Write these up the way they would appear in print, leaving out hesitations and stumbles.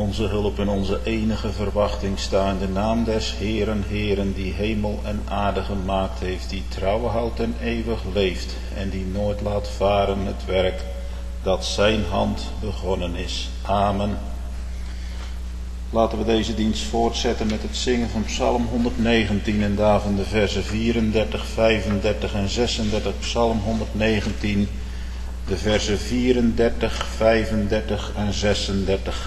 onze hulp en onze enige verwachting sta in de naam des Heeren, Heeren, die hemel en aarde gemaakt heeft, die trouw houdt en eeuwig leeft en die nooit laat varen het werk dat zijn hand begonnen is. Amen. Laten we deze dienst voortzetten met het zingen van Psalm 119 en daarvan de versen 34, 35 en 36. Psalm 119, de versen 34, 35 en 36.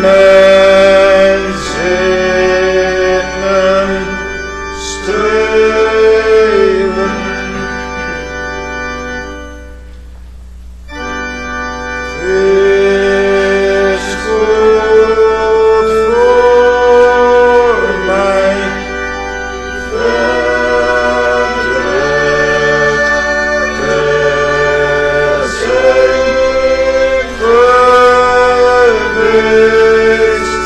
mijn zinnen streven. Is goed voor mij, verdrukt te zijn geweest.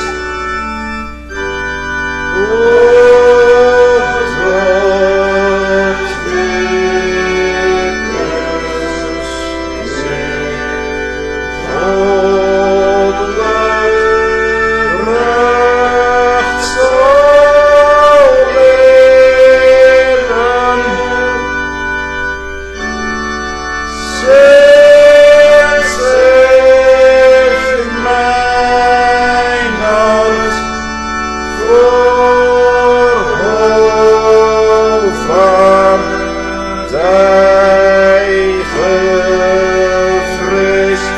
Opdrukt witness zeer, goddelijk recht zal leren. Sinds heeft mijn hart voor hoogvaartij gevreesd.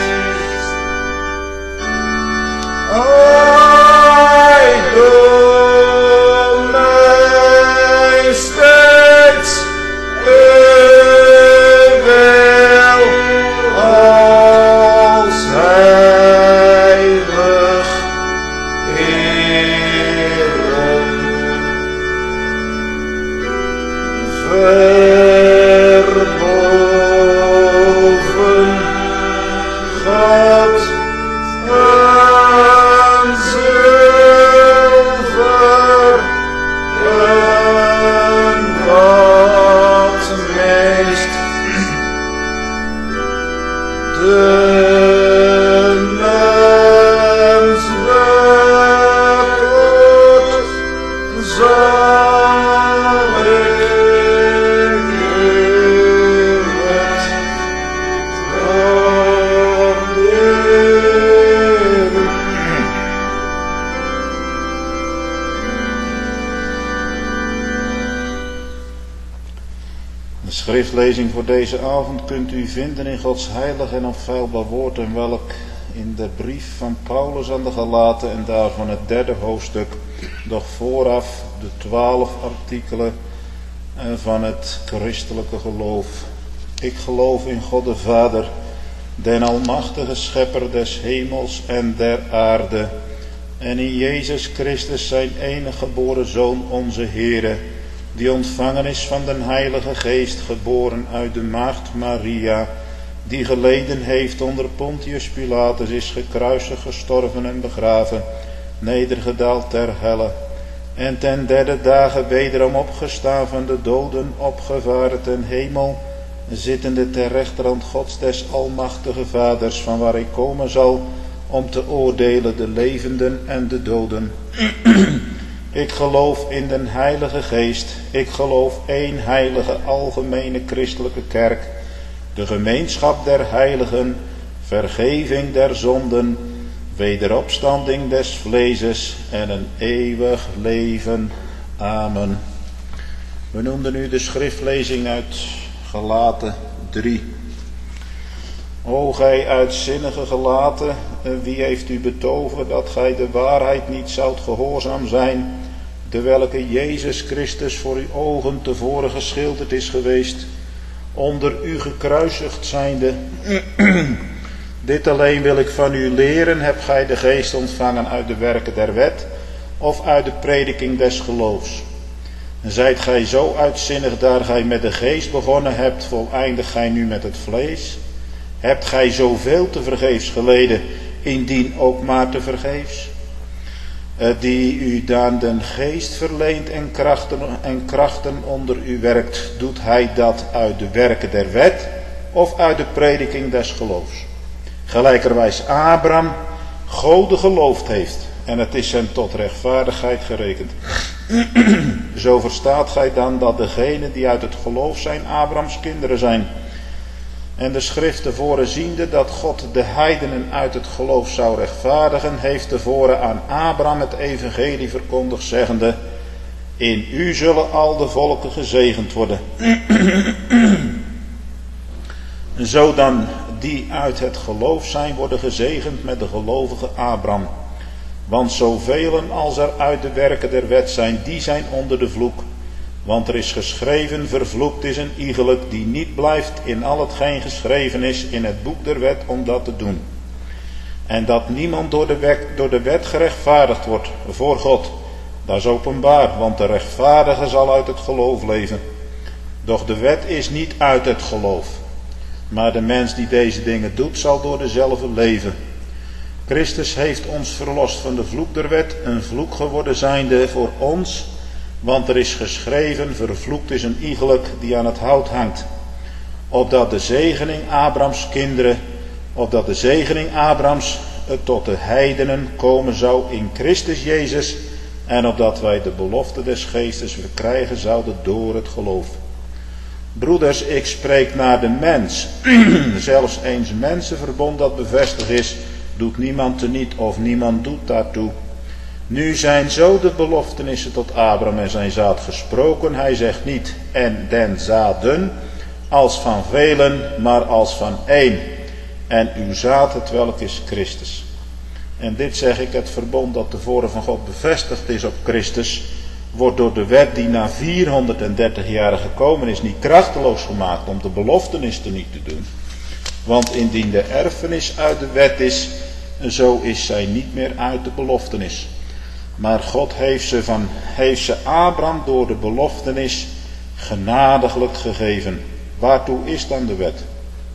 Hij doet mij steeds wil als heilig eren. Verboven God en zilver en wat meest de menselijkheid zal ik eeuwig waarderen. De schriftlezing voor deze avond kunt u vinden in Gods heilig en onfeilbaar woord, en welk in de brief van Paulus aan de Galaten en daarvan het 3e hoofdstuk, doch vooraf de 12 artikelen van het christelijke geloof. Ik geloof in God de Vader, den almachtige schepper des hemels en der aarde, en in Jezus Christus zijn enige geboren Zoon, onze Heere, die ontvangen is van den Heilige Geest, geboren uit de maagd Maria, die geleden heeft onder Pontius Pilatus, is gekruisigd, gestorven en begraven, nedergedaald ter helle, en ten 3e dagen wederom opgestaan van de doden, opgevaren ten hemel, zittende ter rechterhand Gods des almachtige Vaders, van waar hij komen zal om te oordelen de levenden en de doden. Ik geloof in den Heilige Geest. Ik geloof één heilige algemene christelijke kerk, de gemeenschap der heiligen, vergeving der zonden, wederopstanding des vleeses en een eeuwig leven. Amen. We noemden nu de schriftlezing uit Galaten 3. O gij uitzinnige Galaten, wie heeft u betoverd dat gij de waarheid niet zoudt gehoorzaam zijn, de welke Jezus Christus voor uw ogen tevoren geschilderd is geweest, onder u gekruisigd zijnde. Dit alleen wil ik van u leren: hebt gij de geest ontvangen uit de werken der wet, of uit de prediking des geloofs? Zijt gij zo uitzinnig, daar gij met de geest begonnen hebt, voleindigt gij nu met het vlees? Hebt gij zoveel te vergeefs geleden, indien ook maar te vergeefs? Die u dan den geest verleent en krachten onder u werkt, doet hij dat uit de werken der wet of uit de prediking des geloofs? Gelijkerwijs Abraham Gode geloofd heeft en het is hem tot rechtvaardigheid gerekend. Zo verstaat gij dan dat degenen die uit het geloof zijn Abrahams kinderen zijn. En de schrift tevoren ziende dat God de heidenen uit het geloof zou rechtvaardigen, heeft tevoren aan Abraham het evangelie verkondigd, zeggende: in u zullen al de volken gezegend worden. Zo dan die uit het geloof zijn, worden gezegend met de gelovige Abraham. Want zoveel als er uit de werken der wet zijn, die zijn onder de vloek. Want er is geschreven, vervloekt is een iegelijk die niet blijft in al hetgeen geschreven is in het boek der wet om dat te doen. En dat niemand door de wet gerechtvaardigd wordt voor God. Dat is openbaar, want de rechtvaardige zal uit het geloof leven. Doch de wet is niet uit het geloof. Maar de mens die deze dingen doet, zal door dezelfde leven. Christus heeft ons verlost van de vloek der wet, een vloek geworden zijnde voor ons. Want er is geschreven, vervloekt is een iegelijk die aan het hout hangt. Opdat de zegening Abrahams tot de heidenen komen zou in Christus Jezus. En opdat wij de belofte des geestes verkrijgen zouden door het geloof. Broeders, ik spreek naar de mens. Zelfs eens mensenverbond dat bevestigd is, doet niemand teniet of niemand doet daartoe. Nu zijn zo de beloftenissen tot Abraham en zijn zaad gesproken. Hij zegt niet en den zaden als van velen, maar als van één. En uw zaad, het welk is Christus. En dit zeg ik, het verbond dat tevoren van God bevestigd is op Christus, wordt door de wet die na 430 jaar gekomen is niet krachteloos gemaakt om de beloftenis niet te doen. Want indien de erfenis uit de wet is, zo is zij niet meer uit de beloftenis. Maar God heeft ze Abraham door de beloftenis genadiglijk gegeven. Waartoe is dan de wet?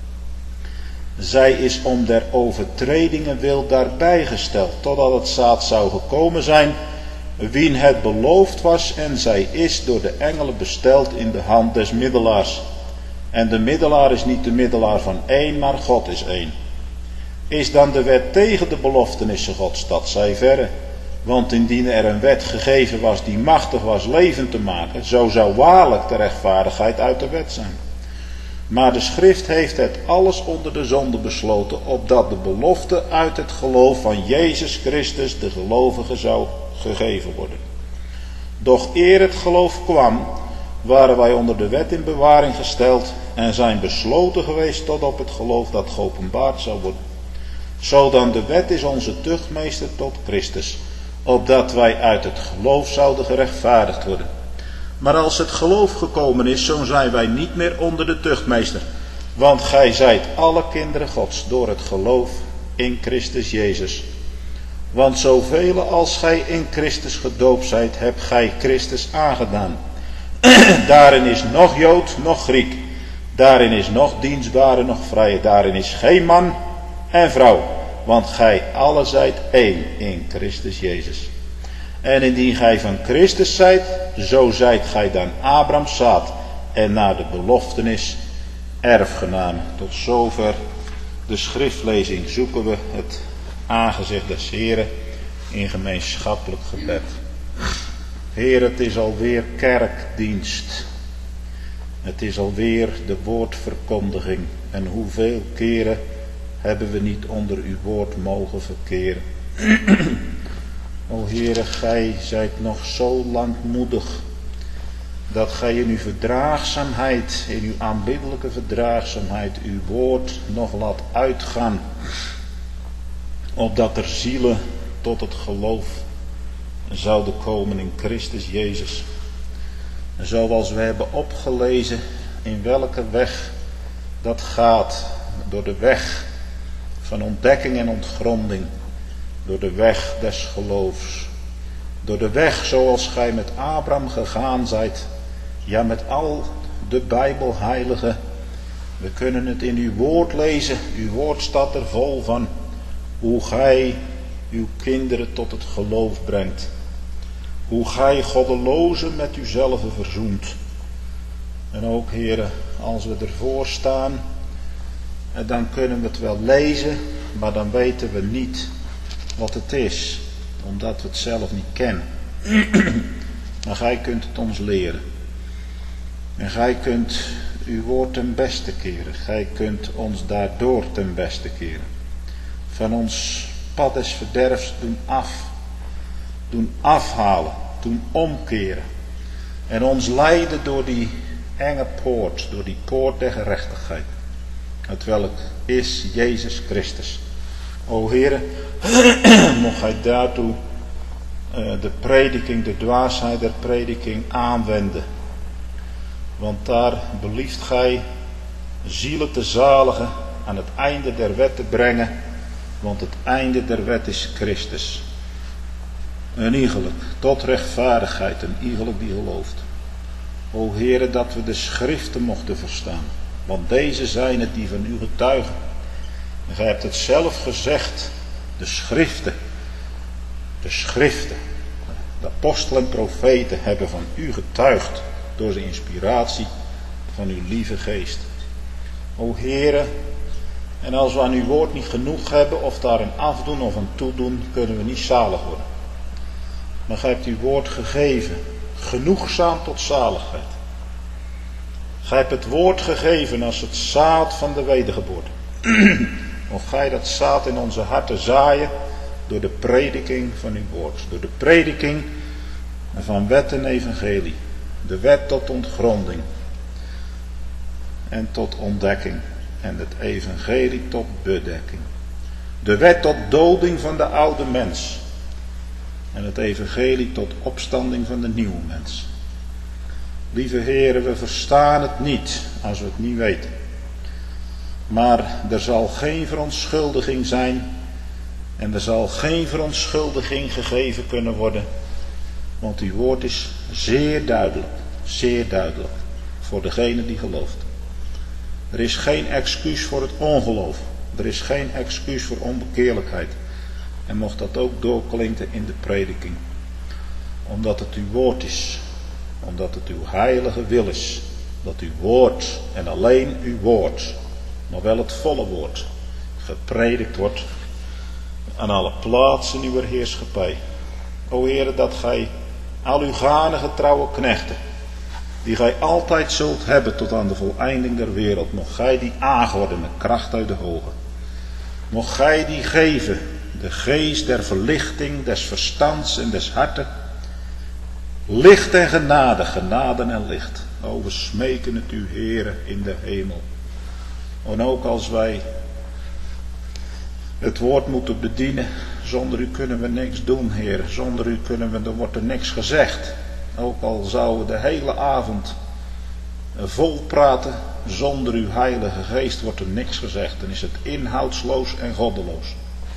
Zij is om der overtredingen wil daarbij gesteld, totdat het zaad zou gekomen zijn, wien het beloofd was, en zij is door de engelen besteld in de hand des middelaars. En de middelaar is niet de middelaar van één, maar God is één. Is dan de wet tegen de beloftenissen Gods? Dat zij verre. Want indien er een wet gegeven was die machtig was leven te maken, zo zou waarlijk de rechtvaardigheid uit de wet zijn. Maar de schrift heeft het alles onder de zonde besloten, opdat de belofte uit het geloof van Jezus Christus de gelovige zou gegeven worden. Doch eer het geloof kwam, waren wij onder de wet in bewaring gesteld en zijn besloten geweest tot op het geloof dat geopenbaard zou worden. Zodan de wet is onze tuchtmeester tot Christus, opdat wij uit het geloof zouden gerechtvaardigd worden. Maar als het geloof gekomen is, zo zijn wij niet meer onder de tuchtmeester. Want gij zijt alle kinderen Gods door het geloof in Christus Jezus. Want zoveel als gij in Christus gedoopt zijt, hebt gij Christus aangedaan. Daarin is nog Jood, nog Griek. Daarin is nog dienstbare, nog vrije. Daarin is geen man en vrouw. Want gij alle zijt één in Christus Jezus. En indien gij van Christus zijt, zo zijt gij dan Abrahams zaad en naar de beloftenis erfgenamen. Tot zover de schriftlezing. Zoeken we het aangezicht des Heren in gemeenschappelijk gebed. Heer, het is alweer kerkdienst. Het is alweer de woordverkondiging. En hoeveel keren hebben we niet onder uw woord mogen verkeren. O Heere, gij zijt nog zo langmoedig, dat gij in uw verdraagzaamheid, in uw aanbiddelijke verdraagzaamheid, uw woord nog laat uitgaan, opdat er zielen tot het geloof zouden komen in Christus Jezus. Zoals we hebben opgelezen in welke weg dat gaat, door de weg van ontdekking en ontgronding, door de weg des geloofs, door de weg zoals gij met Abraham gegaan zijt, ja met al de Bijbelheiligen. We kunnen het in uw woord lezen, uw woord staat er vol van, hoe gij uw kinderen tot het geloof brengt, hoe gij goddelozen met uzelf verzoent. En ook, Heere, als we ervoor staan, dan kunnen we het wel lezen, maar dan weten we niet wat het is, omdat we het zelf niet kennen. Maar gij kunt het ons leren. En gij kunt uw woord ten beste keren. Gij kunt ons daardoor ten beste keren. Van ons pad des verderfs doen afhalen, doen omkeren. En ons leiden door die enge poort, door die poort der gerechtigheid. Het welk is Jezus Christus. O Heere, mocht Gij daartoe de prediking, de dwaasheid der prediking aanwenden. Want daar belieft Gij zielen te zaligen, aan het einde der wet te brengen, want het einde der wet is Christus. Een iegelijk, tot rechtvaardigheid, een iegelijk die gelooft. O Heere, dat we de schriften mochten verstaan, want deze zijn het die van u getuigen. En Gij hebt het zelf gezegd, de schriften, de apostelen en profeten hebben van u getuigd door de inspiratie van uw lieve geest. O Heere, en als we aan uw woord niet genoeg hebben of daar een afdoen of een toedoen, kunnen we niet zalig worden. Maar Gij hebt uw woord gegeven, genoegzaam tot zaligheid. Gij hebt het woord gegeven als het zaad van de wedergeboorte. Mocht Gij dat zaad in onze harten zaaien door de prediking van uw woord. Door de prediking van wet en evangelie. De wet tot ontgronding en tot ontdekking. En het evangelie tot bedekking. De wet tot doding van de oude mens. En het evangelie tot opstanding van de nieuwe mens. Lieve heren, we verstaan het niet als we het niet weten. Maar er zal geen verontschuldiging zijn. En er zal geen verontschuldiging gegeven kunnen worden. Want uw woord is zeer duidelijk voor degene die gelooft. Er is geen excuus voor het ongeloof. Er is geen excuus voor onbekeerlijkheid. En mocht dat ook doorklinken in de prediking. Omdat het uw woord is. Omdat het uw heilige wil is. Dat uw woord en alleen uw woord, maar wel het volle woord, gepredikt wordt aan alle plaatsen uw heerschappij. O Heere, dat Gij al uw ganige trouwe knechten, die Gij altijd zult hebben tot aan de voleinding der wereld, mocht Gij die aangorden met kracht uit de hoge. Mocht Gij die geven, de geest der verlichting, des verstands en des harten. Licht en genade, genade en licht. O, we smeken het u, Heere, in de hemel. En ook als wij het woord moeten bedienen, zonder u kunnen we niks doen, Heer. Zonder u wordt er niks gezegd. Ook al zouden we de hele avond vol praten, zonder uw heilige geest wordt er niks gezegd. Dan is het inhoudsloos en goddeloos.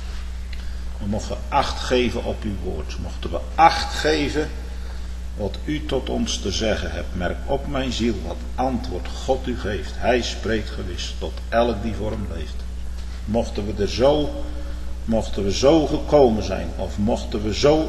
We mogen acht geven op uw woord. Mochten we acht geven wat u tot ons te zeggen hebt. Merk op mijn ziel wat antwoord God u geeft. Hij spreekt gewis tot elk die voor hem leeft. Mochten we zo gekomen zijn, of mochten we zo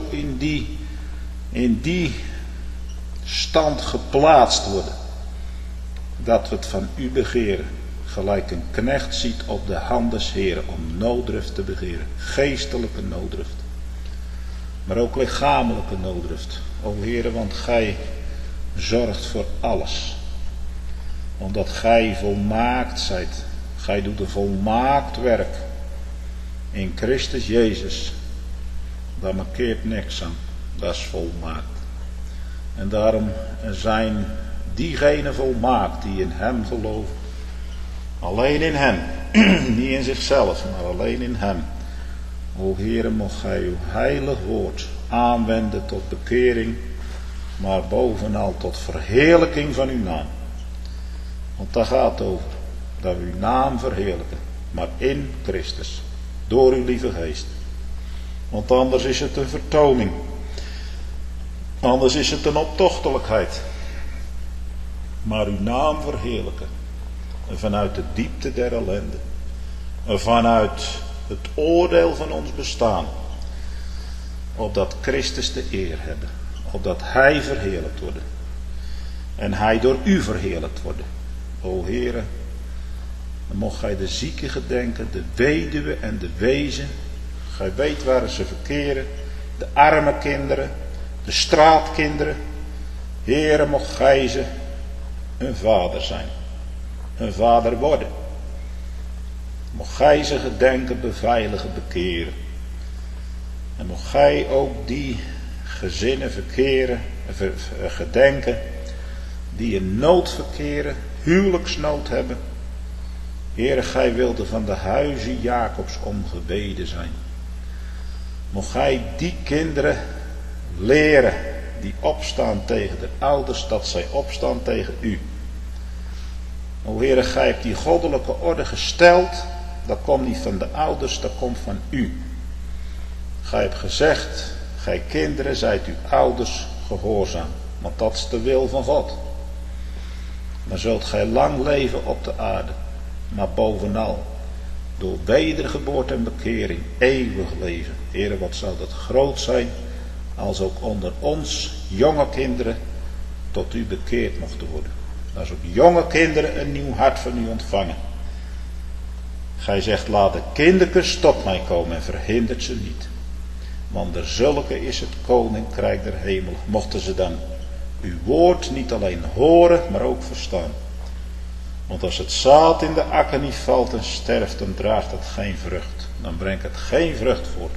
in die stand geplaatst worden, dat we het van u begeren, gelijk een knecht ziet op de hand des Heren, om nooddruft te begeren, geestelijke nooddruft, maar ook lichamelijke nooddruft. O Heere, want Gij zorgt voor alles, omdat Gij volmaakt zijt. Gij doet een volmaakt werk in Christus Jezus. Daar markeert niks aan. Dat is volmaakt. En daarom zijn diegenen volmaakt die in hem geloven. Alleen in hem. Niet in zichzelf, maar alleen in hem. O Heere, mocht Gij uw heilig woord aanwenden tot bekering, maar bovenal tot verheerlijking van uw naam. Want daar gaat het over. Dat we uw naam verheerlijken, maar in Christus, door uw lieve geest. Want anders is het een vertoning. Anders is het een optochtelijkheid. Maar uw naam verheerlijken. Vanuit de diepte der ellende. Vanuit het oordeel van ons bestaan. Opdat Christus de eer hebben. Opdat Hij verheerlijkt wordt. En Hij door u verheerlijkt wordt. O Heere. Dan mocht Gij de zieken gedenken, de weduwe en de wezen. Gij weet waar ze verkeren. De arme kinderen, de straatkinderen. Heere, mocht Gij ze een vader zijn. Een vader worden. Mocht Gij ze gedenken, beveiligen, bekeren. En mocht Gij ook die gezinnen gedenken die in nood verkeren, huwelijksnood hebben. Heere, gij wilde van de huizen Jacobs omgebeden zijn. Mocht gij die kinderen leren die opstaan tegen de ouders, dat zij opstaan tegen u. O Heere, gij hebt die goddelijke orde gesteld. Dat komt niet van de ouders, dat komt van u. Gij hebt gezegd, gij kinderen, zijt uw ouders gehoorzaam. Want dat is de wil van God. Dan zult gij lang leven op de aarde. Maar bovenal, door wedergeboorte en bekering, eeuwig leven. Heere, wat zou dat groot zijn, als ook onder ons jonge kinderen tot u bekeerd mochten worden. Als ook jonge kinderen een nieuw hart van u ontvangen. Gij zegt, laat de kindertjes tot mij komen en verhindert ze niet. Want de zulke is het koninkrijk der hemel. Mochten ze dan uw woord niet alleen horen, maar ook verstaan. Want als het zaad in de akker niet valt en sterft, dan draagt het geen vrucht. Dan brengt het geen vrucht voort.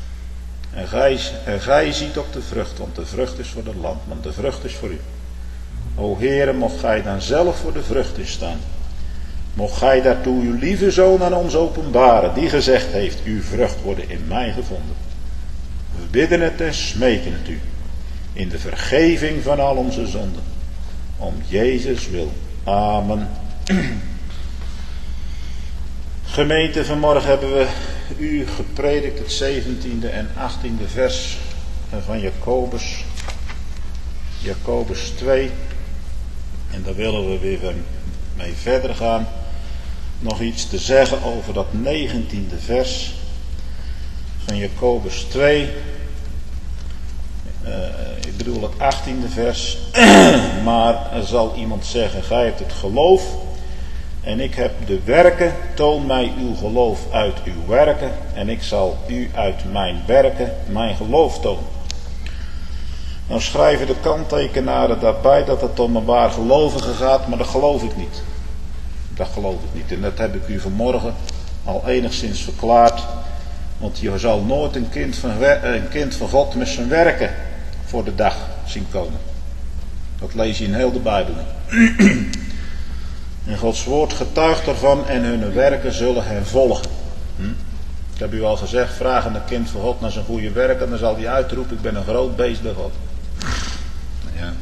En gij ziet op de vrucht, want de vrucht is voor de landman, de vrucht is voor u. O Heere, mocht gij dan zelf voor de vrucht in staan. Mocht gij daartoe uw lieve zoon aan ons openbaren, die gezegd heeft, uw vrucht worden in mij gevonden. We bidden het en smeken het u, in de vergeving van al onze zonden. Om Jezus wil. Amen. Gemeente, vanmorgen hebben we u gepredikt het 17e en 18e vers van Jacobus. Jacobus 2. En daar willen we weer mee verder gaan. Nog iets te zeggen over dat 19e vers van Jacobus 2. Ik bedoel het 18e vers. Maar er zal iemand zeggen, gij hebt het geloof en ik heb de werken. Toon mij uw geloof uit uw werken en ik zal u uit mijn werken mijn geloof tonen. Nou schrijven de kanttekenaren daarbij dat het om een waar gelovige gaat, maar dat geloof ik niet. Dat geloof ik niet. En dat heb ik u vanmorgen al enigszins verklaard. Want je zal nooit een kind van God met zijn werken voor de dag zien komen. Dat lees je in heel de Bijbel niet. En Gods woord getuigt ervan en hun werken zullen hen volgen. Ik heb u al gezegd, vraag aan een kind van God naar zijn goede werken, dan zal hij uitroepen, ik ben een groot beest bij God. Ja.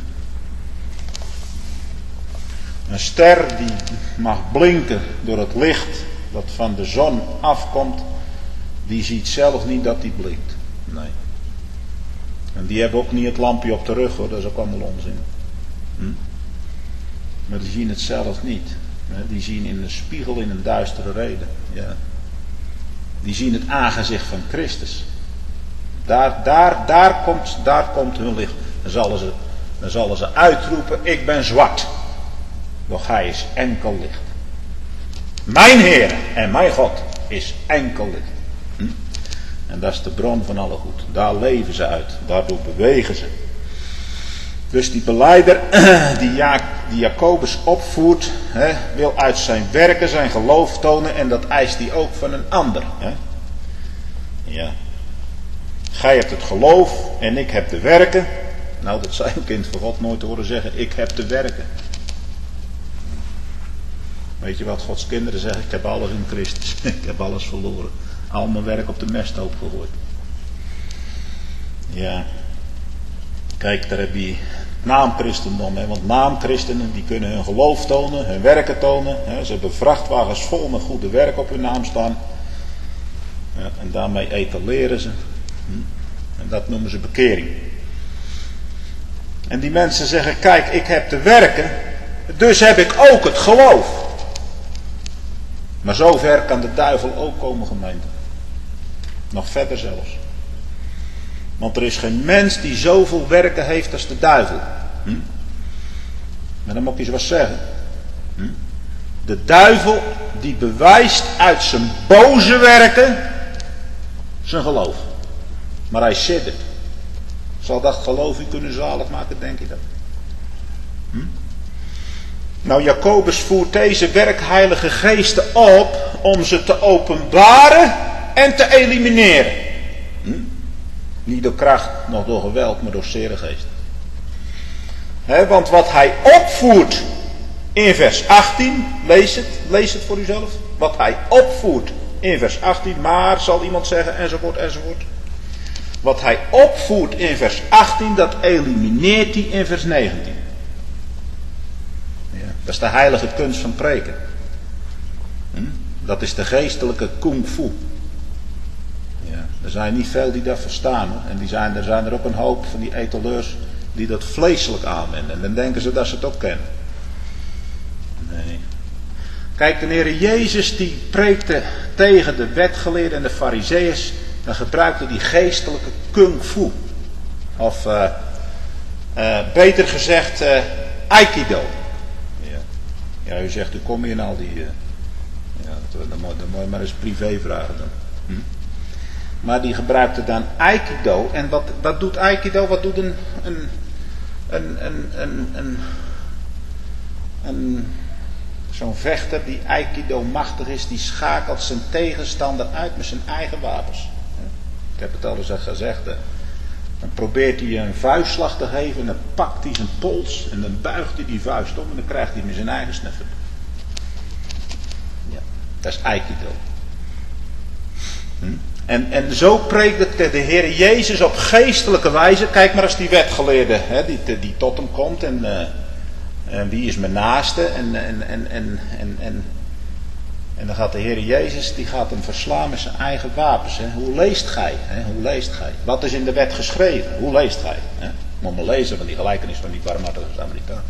Een ster die mag blinken door het licht dat van de zon afkomt, die ziet zelf niet dat die blinkt. Nee. En die hebben ook niet het lampje op de rug hoor, dat is ook allemaal onzin. Maar die zien het zelf niet. Die zien in een spiegel in een duistere reden. Ja. Die zien het aangezicht van Christus. Daar komt hun licht. Dan zullen ze uitroepen, ik ben zwart. Doch hij is enkel licht. Mijn Heer en mijn God is enkel licht. En dat is de bron van alle goed. Daar leven ze uit. Daardoor bewegen ze. Dus die belijder die Jacobus opvoert, wil uit zijn werken zijn geloof tonen. En dat eist hij ook van een ander. Ja. Gij hebt het geloof en ik heb de werken. Nou, dat zou een kind van God nooit horen zeggen. Ik heb de werken. Weet je wat Gods kinderen zeggen? Ik heb alles in Christus. Ik heb alles verloren. Al mijn werk op de mesthoop gegooid. Ja. Kijk, daar heb je naamchristendom. Want naamchristenen die kunnen hun geloof tonen, hun werken tonen. Ze hebben vrachtwagens vol met goede werk op hun naam staan. Ja, en daarmee etaleren ze. En dat noemen ze bekering. En die mensen zeggen, kijk, ik heb de werken, dus heb ik ook het geloof. Maar zover kan de duivel ook komen, gemeente. Nog verder zelfs. Want er is geen mens die zoveel werken heeft als de duivel. Maar dan moet ik eens wat zeggen. De duivel die bewijst uit zijn boze werken zijn geloof. Maar hij siddert. Zal dat geloof u kunnen zalig maken, denk je dat? Nou, Jacobus voert deze werkheilige geesten op om ze te openbaren en te elimineren. Niet door kracht, nog door geweld, maar door zere geest. Want wat hij opvoert In vers 18, lees het voor uzelf. Wat hij opvoert in vers 18, maar zal iemand zeggen, enzovoort, enzovoort. Wat hij opvoert in vers 18, dat elimineert hij in vers 19. Ja, dat is de heilige kunst van preken. Dat is de geestelijke kung fu. Ja, er zijn niet veel die dat verstaan. Hoor. En er zijn er ook een hoop van die etaleurs die dat vleeselijk aanwenden. En dan denken ze dat ze het ook kennen. Nee. Kijk, de Heer Jezus die preekte tegen de wetgeleerden en de farizeeërs. Dan gebruikte die geestelijke kung fu. Of beter gezegd aikido. Ja, u zegt, u komt hier nou die... dan moet je maar eens privé vragen dan. Maar die gebruikte dan aikido. En wat doet aikido? Wat doet zo'n vechter die aikido machtig is, die schakelt zijn tegenstander uit met zijn eigen wapens. Ik heb het al eens gezegd. Dan probeert hij een vuistslag te geven en dan pakt hij zijn pols en dan buigt hij die vuist om en dan krijgt hij met zijn eigen snuffen. Ja, dat is aikido. En zo preekt de Heer Jezus op geestelijke wijze. Kijk maar als die wetgeleerde die tot hem komt en wie is mijn naaste en dan gaat de Heer Jezus, die gaat hem verslaan met zijn eigen wapens. Hè. Hoe leest gij? Hè? Hoe leest gij? Wat is in de wet geschreven? Hoe leest gij? Hè? Moet maar lezen van die gelijkenis van die barmhartige Samaritaan.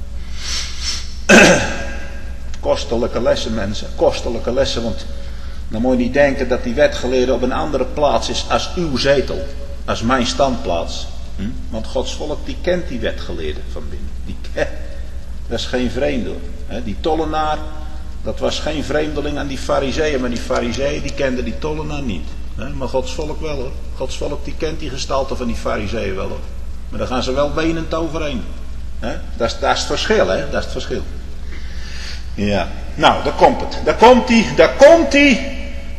Kostelijke lessen, mensen. Kostelijke lessen, want dan moet je niet denken dat die wetgeleerde op een andere plaats is als uw zetel. Als mijn standplaats. Want Gods volk die kent die wetgeleerde van binnen. Dat is geen vreemde. Die tollenaar, dat was geen vreemdeling aan die farizeeën. Maar die farizeeën die kenden die tollenaar niet. Maar Gods volk wel hoor. Gods volk die kent die gestalte van die farizeeën wel hoor. Maar daar gaan ze wel wenend overheen. Dat is het verschil hè. Dat is het verschil. Ja. Nou, daar komt het. Daar komt hij.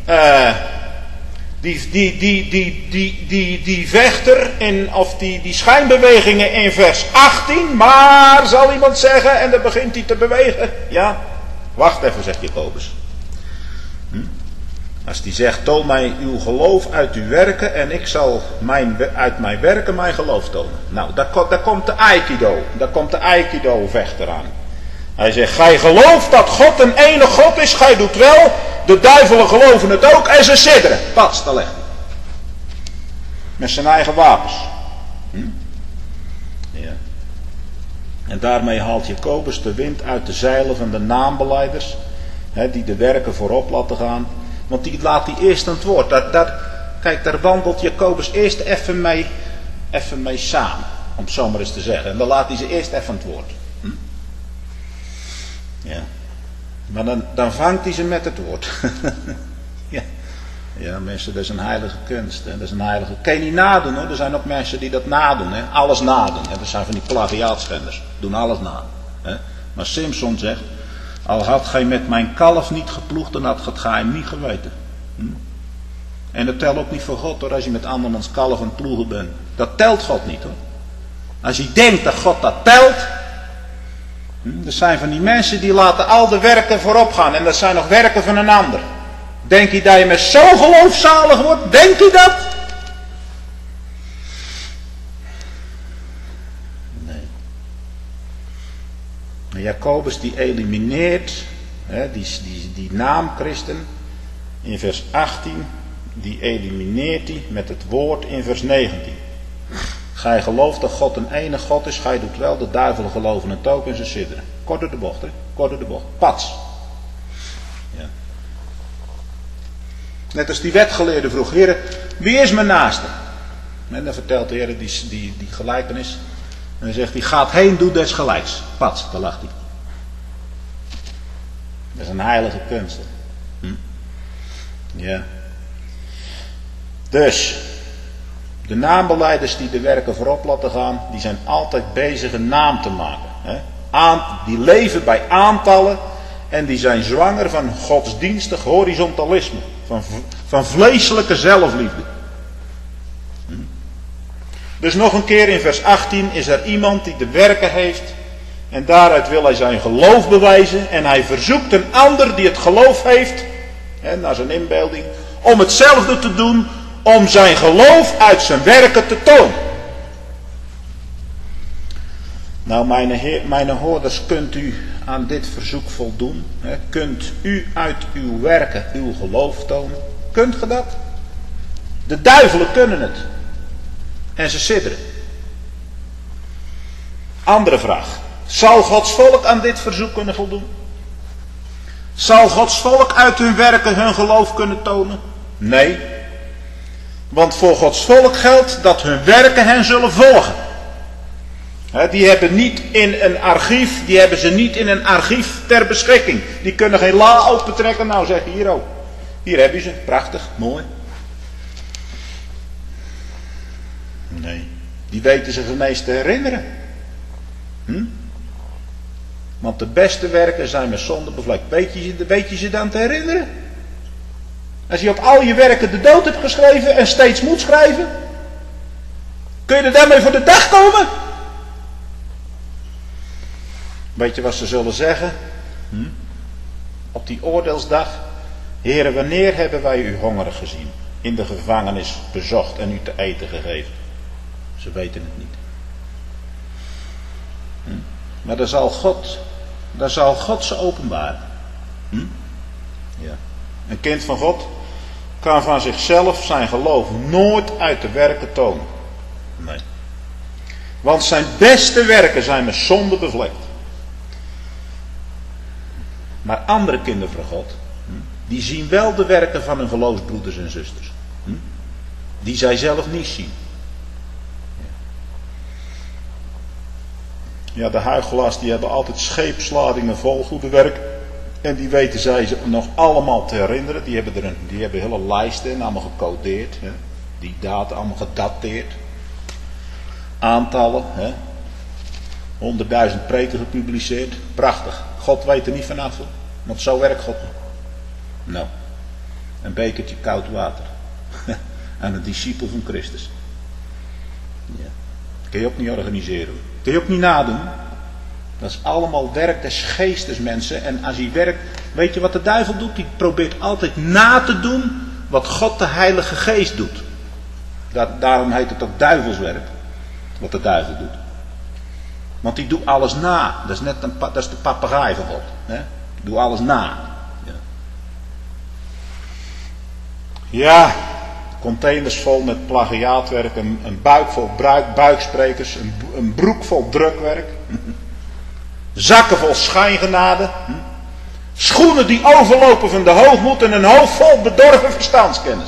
Die vechter of die schijnbewegingen in vers 18. Maar zal iemand zeggen, en dan begint hij te bewegen. Ja, wacht even, zegt Jacobus. Als die zegt, toon mij uw geloof uit uw werken en ik zal uit mijn werken mijn geloof tonen. Nou, daar komt de aikido. Daar komt de aikido vechter aan. Hij zegt, gij gelooft dat God een enige God is, gij doet wel. De duivelen geloven het ook en ze sidderen. Pats, daar legt hij. Met zijn eigen wapens. Ja. En daarmee haalt Jacobus de wind uit de zeilen van de naambelijders. Die de werken voorop laten gaan. Want die laat hij eerst aan het woord. Kijk, daar wandelt Jacobus eerst even mee samen. Om het zo maar eens te zeggen. En dan laat hij ze eerst even aan het woord. Ja. Maar dan vangt hij ze met het woord. Ja. Ja, mensen, dat is een heilige kunst. Hè. Dat is een heilige... Kan je niet nadoen hoor. Er zijn ook mensen die dat nadoen. Hè. Alles nadoen. Hè. Dat zijn van die plagiaatschenders. Doen alles na. Hè. Maar Simson zegt, al had gij met mijn kalf niet geploegd, dan had gij hem niet geweten. En dat telt ook niet voor God hoor. Als je met andermans kalf aan het ploegen bent. Dat telt God niet hoor. Als je denkt dat God dat telt. Er zijn van die mensen die laten al de werken voorop gaan. En dat zijn nog werken van een ander. Denk je dat je met zo geloofzalig wordt? Denk je dat? Nee. En Jacobus die elimineert die naam Christen in vers 18. Die elimineert hij met het woord in vers 19. Gij gelooft dat God een enige God is. Gij doet wel, de duivelen geloven het ook en ze sidderen. Kort door de bocht, hè? Kort door de bocht. Pats. Ja. Net als die wetgeleerde vroeg, Heer, wie is mijn naaste? En dan vertelt de Heer die gelijkenis. En dan zegt hij, gaat heen, doe desgelijks. Pats, daar lacht hij. Dat is een heilige kunst. Ja. Dus... De naambelijders die de werken voorop laten gaan, die zijn altijd bezig een naam te maken. Die leven bij aantallen en die zijn zwanger van godsdienstig horizontalisme. Van vleeselijke zelfliefde. Dus nog een keer in vers 18 is er iemand die de werken heeft En daaruit wil hij zijn geloof bewijzen. En hij verzoekt een ander die het geloof heeft, naar zijn inbeelding, om hetzelfde te doen, om zijn geloof uit zijn werken te tonen. Nou, mijn hoorders, kunt u aan dit verzoek voldoen? Kunt u uit uw werken uw geloof tonen? Kunt ge dat? De duivelen kunnen het. En ze sidderen. Andere vraag. Zal Gods volk aan dit verzoek kunnen voldoen? Zal Gods volk uit hun werken hun geloof kunnen tonen? Nee. Want voor Gods volk geldt dat hun werken hen zullen volgen. Die hebben ze niet in een archief ter beschikking. Die kunnen geen la opentrekken. Nou zeg je hier ook. Hier heb je ze. Prachtig. Mooi. Nee. Die weten zich ineens te herinneren. Want de beste werken zijn met zonde bevlekt. Weet je ze dan te herinneren? Als je op al je werken de dood hebt geschreven en steeds moet schrijven. Kun je er daarmee voor de dag komen? Weet je wat ze zullen zeggen? Op die oordeelsdag. Heren, wanneer hebben wij u hongerig gezien? In de gevangenis bezocht en u te eten gegeven? Ze weten het niet. Maar dan zal God ze openbaren. Ja. Een kind van God kan van zichzelf zijn geloof nooit uit de werken tonen. Nee. Want zijn beste werken zijn met zonde bevlekt. Maar andere kinderen van God, die zien wel de werken van hun geloofsbroeders en zusters. Die zij zelf niet zien. Ja, de huichelaars die hebben altijd scheepsladingen vol goede werk. En die weten zij ze nog allemaal te herinneren. Die hebben hele lijsten en allemaal gecodeerd. Hè. Die data allemaal gedateerd. Aantallen. Hè. 100.000 preken gepubliceerd. Prachtig. God weet er niet vanaf. Want zo werkt God niet. Nou. Een bekertje koud water. Aan een discipel van Christus. Ja. Dat kun je ook niet organiseren. Dat kun je ook niet nadoen. Dat is allemaal werk des geestes, mensen. En als hij werkt, weet je wat de duivel doet? Die probeert altijd na te doen wat God de Heilige Geest doet. Daarom heet het ook duivelswerk. Wat de duivel doet. Want die doet alles na. Dat is de papegaai van God. Hè? Doe alles na. Ja, containers vol met plagiaatwerk. Een buik vol buiksprekers. Een broek vol drukwerk. Zakken vol schijngenade. Schoenen die overlopen van de hoogmoed en een hoofd vol bedorven verstandskennis.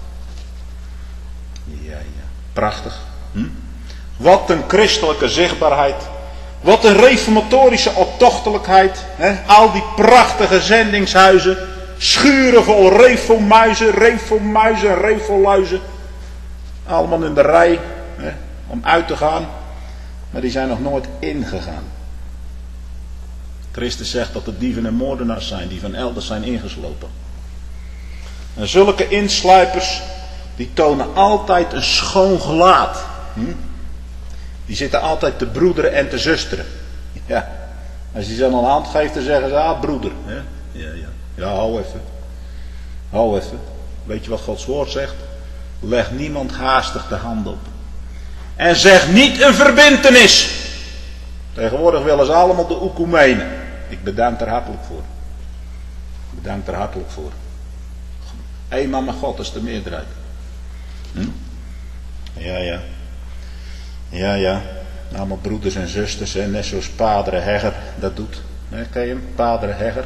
Ja, prachtig. Wat een christelijke zichtbaarheid. Wat een reformatorische optochtelijkheid. Al die prachtige zendingshuizen. Schuren vol reformuizen, reforluizen. Allemaal in de rij om uit te gaan. Maar die zijn nog nooit ingegaan. Christus zegt dat het dieven en moordenaars zijn die van elders zijn ingeslopen. En zulke insluipers die tonen altijd een schoon gelaat. Die zitten altijd te broederen en te zusteren. Ja. Als je ze dan een hand geeft, dan zeggen ze, broeder. Ja, hou even. Weet je wat Gods woord zegt? Leg niemand haastig de hand op. En zeg niet een verbintenis. Tegenwoordig willen ze allemaal de oekumenen. Ik bedank er hartelijk voor. Eenmaal met God is de meerderheid. Ja. Allemaal broeders en zusters. Net zoals Padre Hegger dat doet. Ken je hem? Padre Hegger.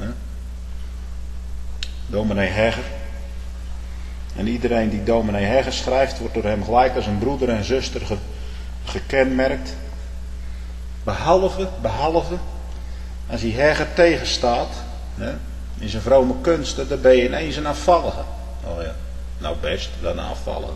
Dominee Hegger. En iedereen die dominee Hegger schrijft, wordt door hem gelijk als een broeder en zuster gekenmerkt. Behalve als hij Hegger tegenstaat, in zijn vrome kunsten, dan ben je ineens een afvallige. Oh ja, nou best, dan een afvallige.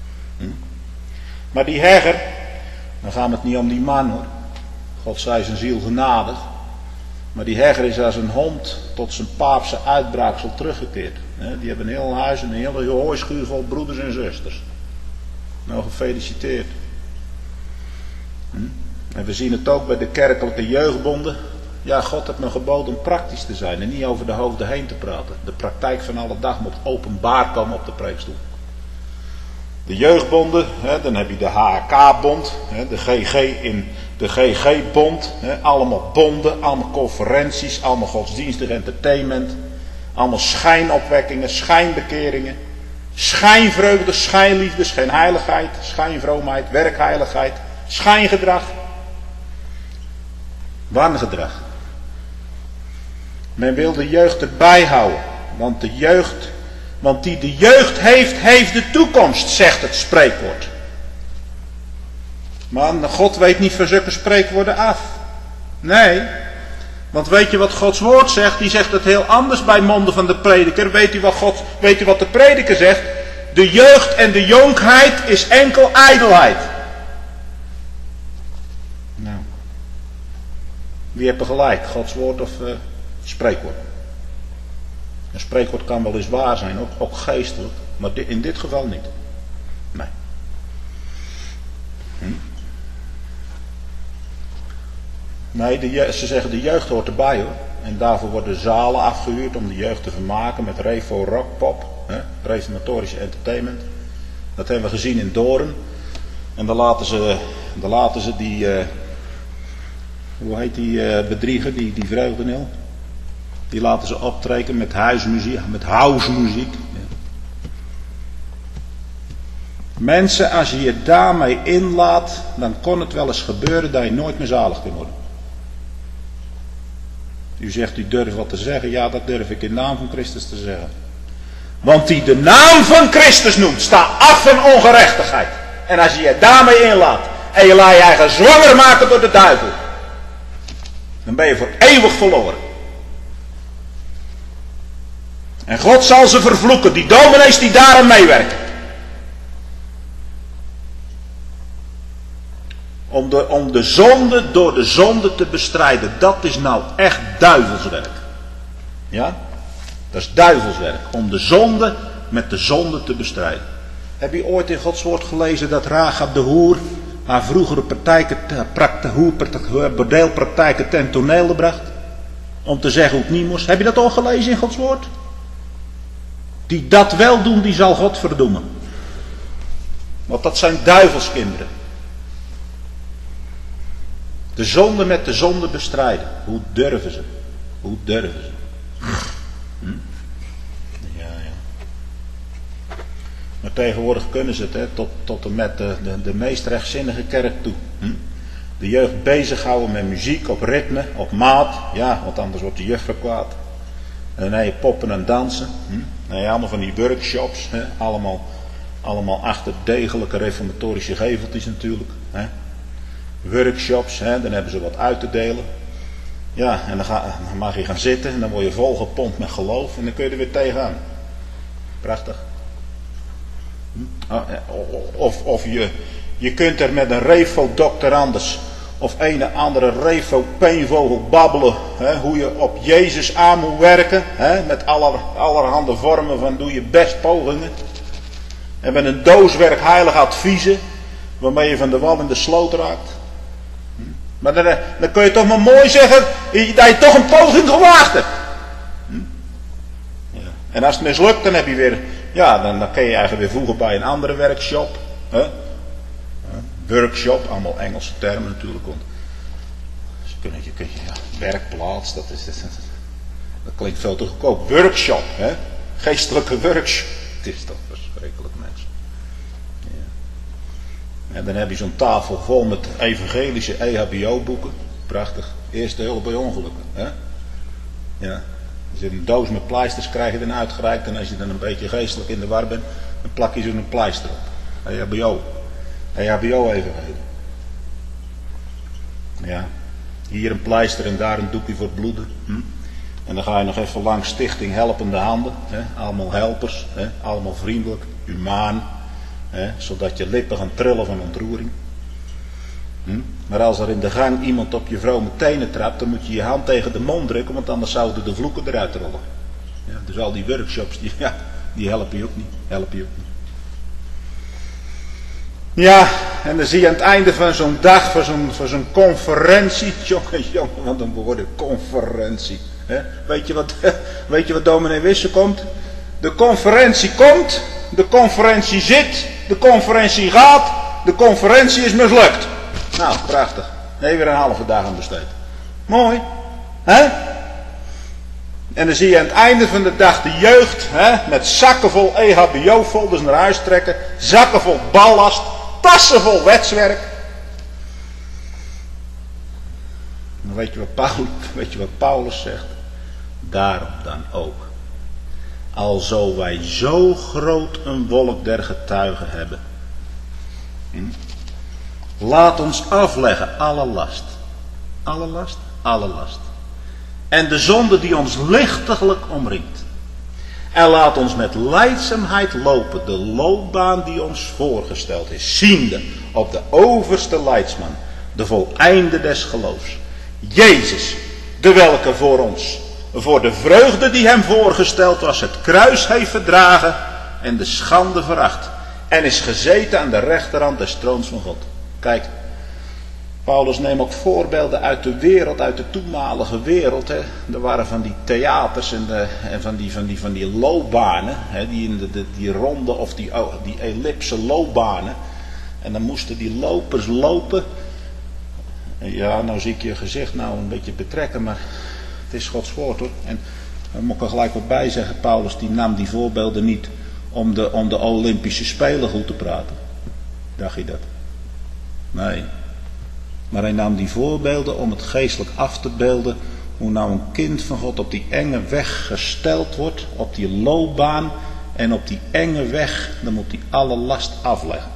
Maar die Hegger, dan gaat het niet om die man hoor. God zij zijn ziel genadig. Maar die Hegger is als een hond tot zijn paapse uitbraaksel teruggekeerd. Die hebben een heel huis en een hele hooischuur vol broeders en zusters. Nou, gefeliciteerd. En we zien het ook bij de kerkelijke jeugdbonden. Ja, God heeft me geboden om praktisch te zijn en niet over de hoofden heen te praten. De praktijk van alle dag moet openbaar komen op de preekstoel. De jeugdbonden, dan heb je de HK-bond, de GG in de GG-bond. Allemaal bonden, allemaal conferenties, allemaal godsdienstig entertainment. Allemaal schijnopwekkingen, schijnbekeringen. Schijnvreugde, schijnliefde, schijnheiligheid, schijnvroomheid, werkheiligheid, schijngedrag. Wangedrag. Men wil de jeugd erbij houden, want die de jeugd heeft, heeft de toekomst, zegt het spreekwoord. Maar God weet niet van zulke spreekwoorden af. Nee, want weet je wat Gods woord zegt? Die zegt het heel anders bij monden van de prediker. Weet u wat de prediker zegt? De jeugd en de jonkheid is enkel ijdelheid. Nou, wie heeft er gelijk? Gods woord of spreekwoord? Een spreekwoord kan wel eens waar zijn, ook geestelijk, maar in dit geval niet. Nee. Nee, ze zeggen de jeugd hoort erbij hoor. En daarvoor worden zalen afgehuurd om de jeugd te vermaken met revo, rock, pop, reformatorische entertainment. Dat hebben we gezien in Doorn. En dan laten ze die, hoe heet die bedrieger, die vreugdeneel? Die laten ze optreden met huismuziek, met housemuziek. Mensen, als je je daarmee inlaat, dan kon het wel eens gebeuren dat je nooit meer zalig kunt worden. U zegt, u durft wat te zeggen. Ja, dat durf ik in naam van Christus te zeggen. Want die de naam van Christus noemt, sta af van ongerechtigheid. En als je je daarmee inlaat, en je laat je eigen zwanger maken door de duivel, dan ben je voor eeuwig verloren. En God zal ze vervloeken, die dominees die daaraan meewerken. Om de zonde door de zonde te bestrijden. Dat is nou echt duivelswerk. Ja? Dat is duivelswerk. Om de zonde met de zonde te bestrijden. Heb je ooit in Gods woord gelezen dat Rahab de hoer haar vroegere bordeelpraktijken ten tonele bracht? Om te zeggen hoe het niet moest. Heb je dat al gelezen in Gods woord? Die dat wel doen, die zal God verdoemen. Want dat zijn duivelskinderen. De zonde met de zonde bestrijden. Hoe durven ze? Hoe durven ze? Ja. Maar tegenwoordig kunnen ze het, tot en met de meest rechtzinnige kerk toe. De jeugd bezighouden met muziek, op ritme, op maat. Ja, want anders wordt de juffrouw kwaad. En dan poppen en dansen. Nee, allemaal van die workshops. Allemaal achter degelijke reformatorische geveltjes natuurlijk. Workshops, dan hebben ze wat uit te delen. Ja, en dan mag je gaan zitten en dan word je volgepompt met geloof en dan kun je er weer tegenaan. Prachtig. Of je kunt er met een revo-doctorandus of een andere revo-peenvogel babbelen, hoe je op Jezus aan moet werken, met allerhande vormen van doe je best pogingen. En met een dooswerk heilige adviezen, waarmee je van de wal in de sloot raakt. Maar dan kun je toch maar mooi zeggen dat je toch een poging gewaagd hebt. Ja. En als het mislukt, dan heb je weer, ja, dan kun je eigenlijk weer voegen bij een andere workshop. Workshop, allemaal Engelse termen natuurlijk. Dus werkplaats, dat klinkt veel te goedkoop. Workshop, geestelijke workshop. Het is toch verschrikkelijk, mensen. En dan heb je zo'n tafel vol met evangelische EHBO-boeken. Prachtig. Eerste hulp bij ongelukken. Ja. Er zit een doos met pleisters, krijg je dan uitgereikt. En als je dan een beetje geestelijk in de war bent, dan plak je zo'n pleister op. EHBO. EHBO-evangelie. Ja. Hier een pleister en daar een doekje voor het bloeden. En dan ga je nog even langs Stichting Helpende Handen. Allemaal helpers. Allemaal vriendelijk, humaan. Zodat je lippen gaan trillen van ontroering. Maar als er in de gang iemand op je vrome tenen trapt, dan moet je je hand tegen de mond drukken, want anders zouden de vloeken eruit rollen. Ja, dus al die workshops, die helpen je ook niet. Ja, en dan zie je aan het einde van zo'n dag, van zo'n conferentie. Jongen, wat een woorden, conferentie. He? Weet je wat dominee Wisse komt? De conferentie komt, de conferentie zit, de conferentie gaat, de conferentie is mislukt. Nou, prachtig. Nee, weer een halve dag aan besteed. Mooi, hè? En dan zie je aan het einde van de dag de jeugd, met zakken vol EHBO-folders naar huis trekken, zakken vol ballast, tassen vol wetswerk. Maar weet je wat Paulus zegt? Daarom dan ook. Alzo wij zo groot een wolk der getuigen hebben. Laat ons afleggen alle last. Alle last? Alle last. En de zonde die ons lichtiglijk omringt. En laat ons met lijdzaamheid lopen de loopbaan die ons voorgesteld is. Ziende op de overste leidsman, de voleinde des geloofs. Jezus, de welke voor ons, voor de vreugde die hem voorgesteld was, het kruis heeft verdragen en de schande veracht. En is gezeten aan de rechterhand des troons van God. Kijk, Paulus neemt ook voorbeelden uit de wereld, uit de toenmalige wereld. Hè. Er waren van die theaters en van die loopbanen, hè, die ronde of die ellipse loopbanen. En dan moesten die lopers lopen. Ja, nou zie ik je gezicht nou een beetje betrekken, maar het is Gods woord hoor. En daar moet ik er gelijk wat bij zeggen, Paulus die nam die voorbeelden niet om de Olympische Spelen goed te praten. Dacht je dat? Nee. Maar hij nam die voorbeelden om het geestelijk af te beelden. Hoe nou een kind van God op die enge weg gesteld wordt. Op die loopbaan. En op die enge weg. Dan moet hij alle last afleggen.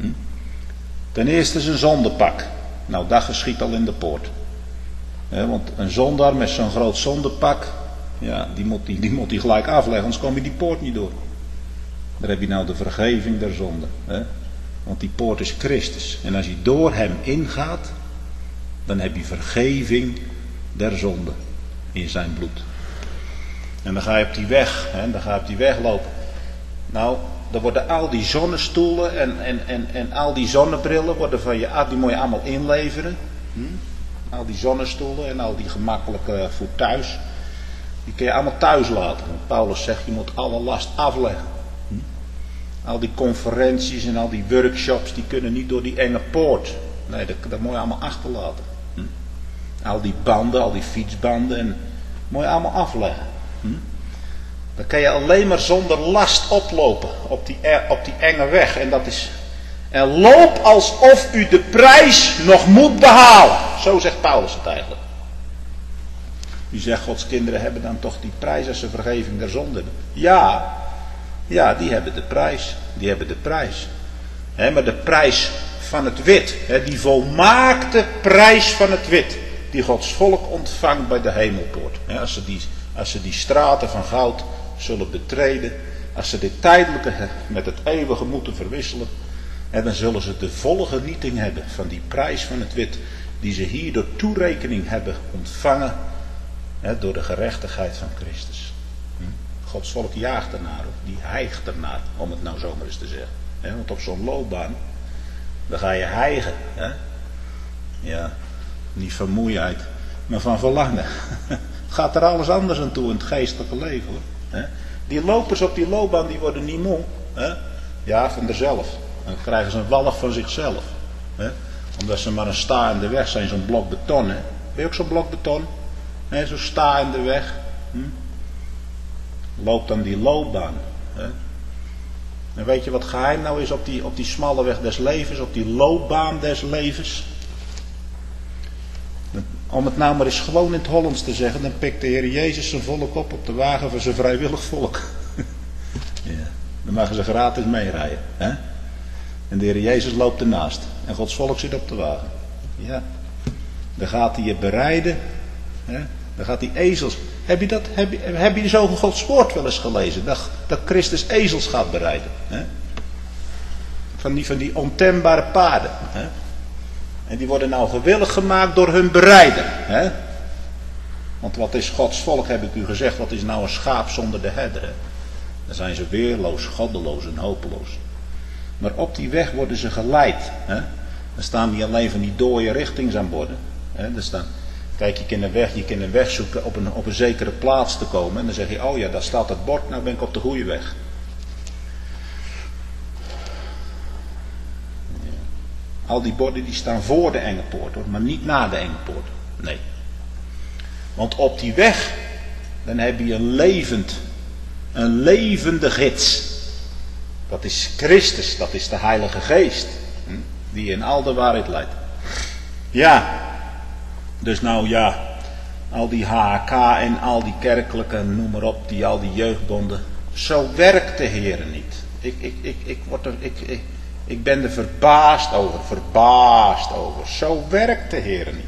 Ten eerste zijn zondepak. Nou dat geschiet al in de poort. Want een zondaar met zo'n groot zondepak. Ja, die moet hij gelijk afleggen. Anders kom je die poort niet door. Daar heb je nou de vergeving der zonde. Want die poort is Christus. En als je door hem ingaat. Dan heb je vergeving der zonde in zijn bloed. En dan ga je op die weg. Dan ga je op die weg lopen. Nou, dan worden al die zonnestoelen en al die zonnebrillen worden van je af. Die moet je allemaal inleveren. Al die zonnestoelen en al die gemakkelijke voor thuis. Die kun je allemaal thuis laten. Want Paulus zegt je moet alle last afleggen. Al die conferenties en al die workshops die kunnen niet door die enge poort. Nee, dat moet je allemaal achterlaten. Al die banden, al die fietsbanden, en moet je allemaal afleggen. Dan kan je alleen maar zonder last oplopen op die enge weg. En dat is. En loop alsof u de prijs nog moet behalen. Zo zegt Paulus het eigenlijk. U zegt Gods kinderen hebben dan toch die prijs als ze vergeving der zonde hebben. Ja, die hebben de prijs. Die hebben de prijs. Maar de prijs van het wit. Die volmaakte prijs van het wit. Die Gods volk ontvangt bij de hemelpoort. Als ze die straten van goud zullen betreden. Als ze dit tijdelijke met het eeuwige moeten verwisselen. Dan zullen ze de volle genieting hebben van die prijs van het wit. Die ze hier door toerekening hebben ontvangen. Door de gerechtigheid van Christus. Gods volk jaagt ernaar, die hijgt ernaar, om het nou zomaar eens te zeggen. Want op zo'n loopbaan, dan ga je hijgen. Ja, niet van moeiheid, maar van verlangen. Het gaat er alles anders aan toe in het geestelijke leven hoor. Die lopers op die loopbaan, die worden niet moe. Ja, van zichzelf. Dan krijgen ze een walg van zichzelf. Omdat ze maar een sta in de weg zijn, zo'n blok beton. Ben je ook zo'n blok beton? Zo sta in de weg. Loopt dan die loopbaan. En weet je wat geheim nou is op die smalle weg des levens, op die loopbaan des levens? Om het nou maar eens gewoon in het Hollands te zeggen, dan pikt de Heer Jezus zijn volk op de wagen van zijn vrijwillig volk. Ja, dan mogen ze gratis meerijden. En de Heer Jezus loopt ernaast. En Gods volk zit op de wagen. Ja. Dan gaat hij je bereiden. Dan gaat die ezels. Heb je zo Gods woord wel eens gelezen? Dat Christus ezels gaat bereiden. Van die ontembare paarden. En die worden nou gewillig gemaakt door hun bereider. Want wat is Gods volk, heb ik u gezegd. Wat is nou een schaap zonder de herder? Dan zijn ze weerloos, goddeloos en hopeloos. Maar op die weg worden ze geleid. Hè? Er staan niet alleen van die dode richtingsaanborden. Hè? Er staan, kijk, je kunt een weg zoeken op een zekere plaats te komen. En dan zeg je, oh ja, daar staat het bord, nou ben ik op de goede weg. Ja. Al die borden die staan voor de enge poort, hoor, maar niet na de enge poort. Nee. Want op die weg, dan heb je een levende gids. Dat is Christus, dat is de Heilige Geest. Die in al de waarheid leidt. Ja, dus nou ja, al die HK en al die kerkelijke, noem maar op, al die jeugdbonden. Zo werkt de Heer niet. Ik ben er verbaasd over. Zo werkt de Heer niet.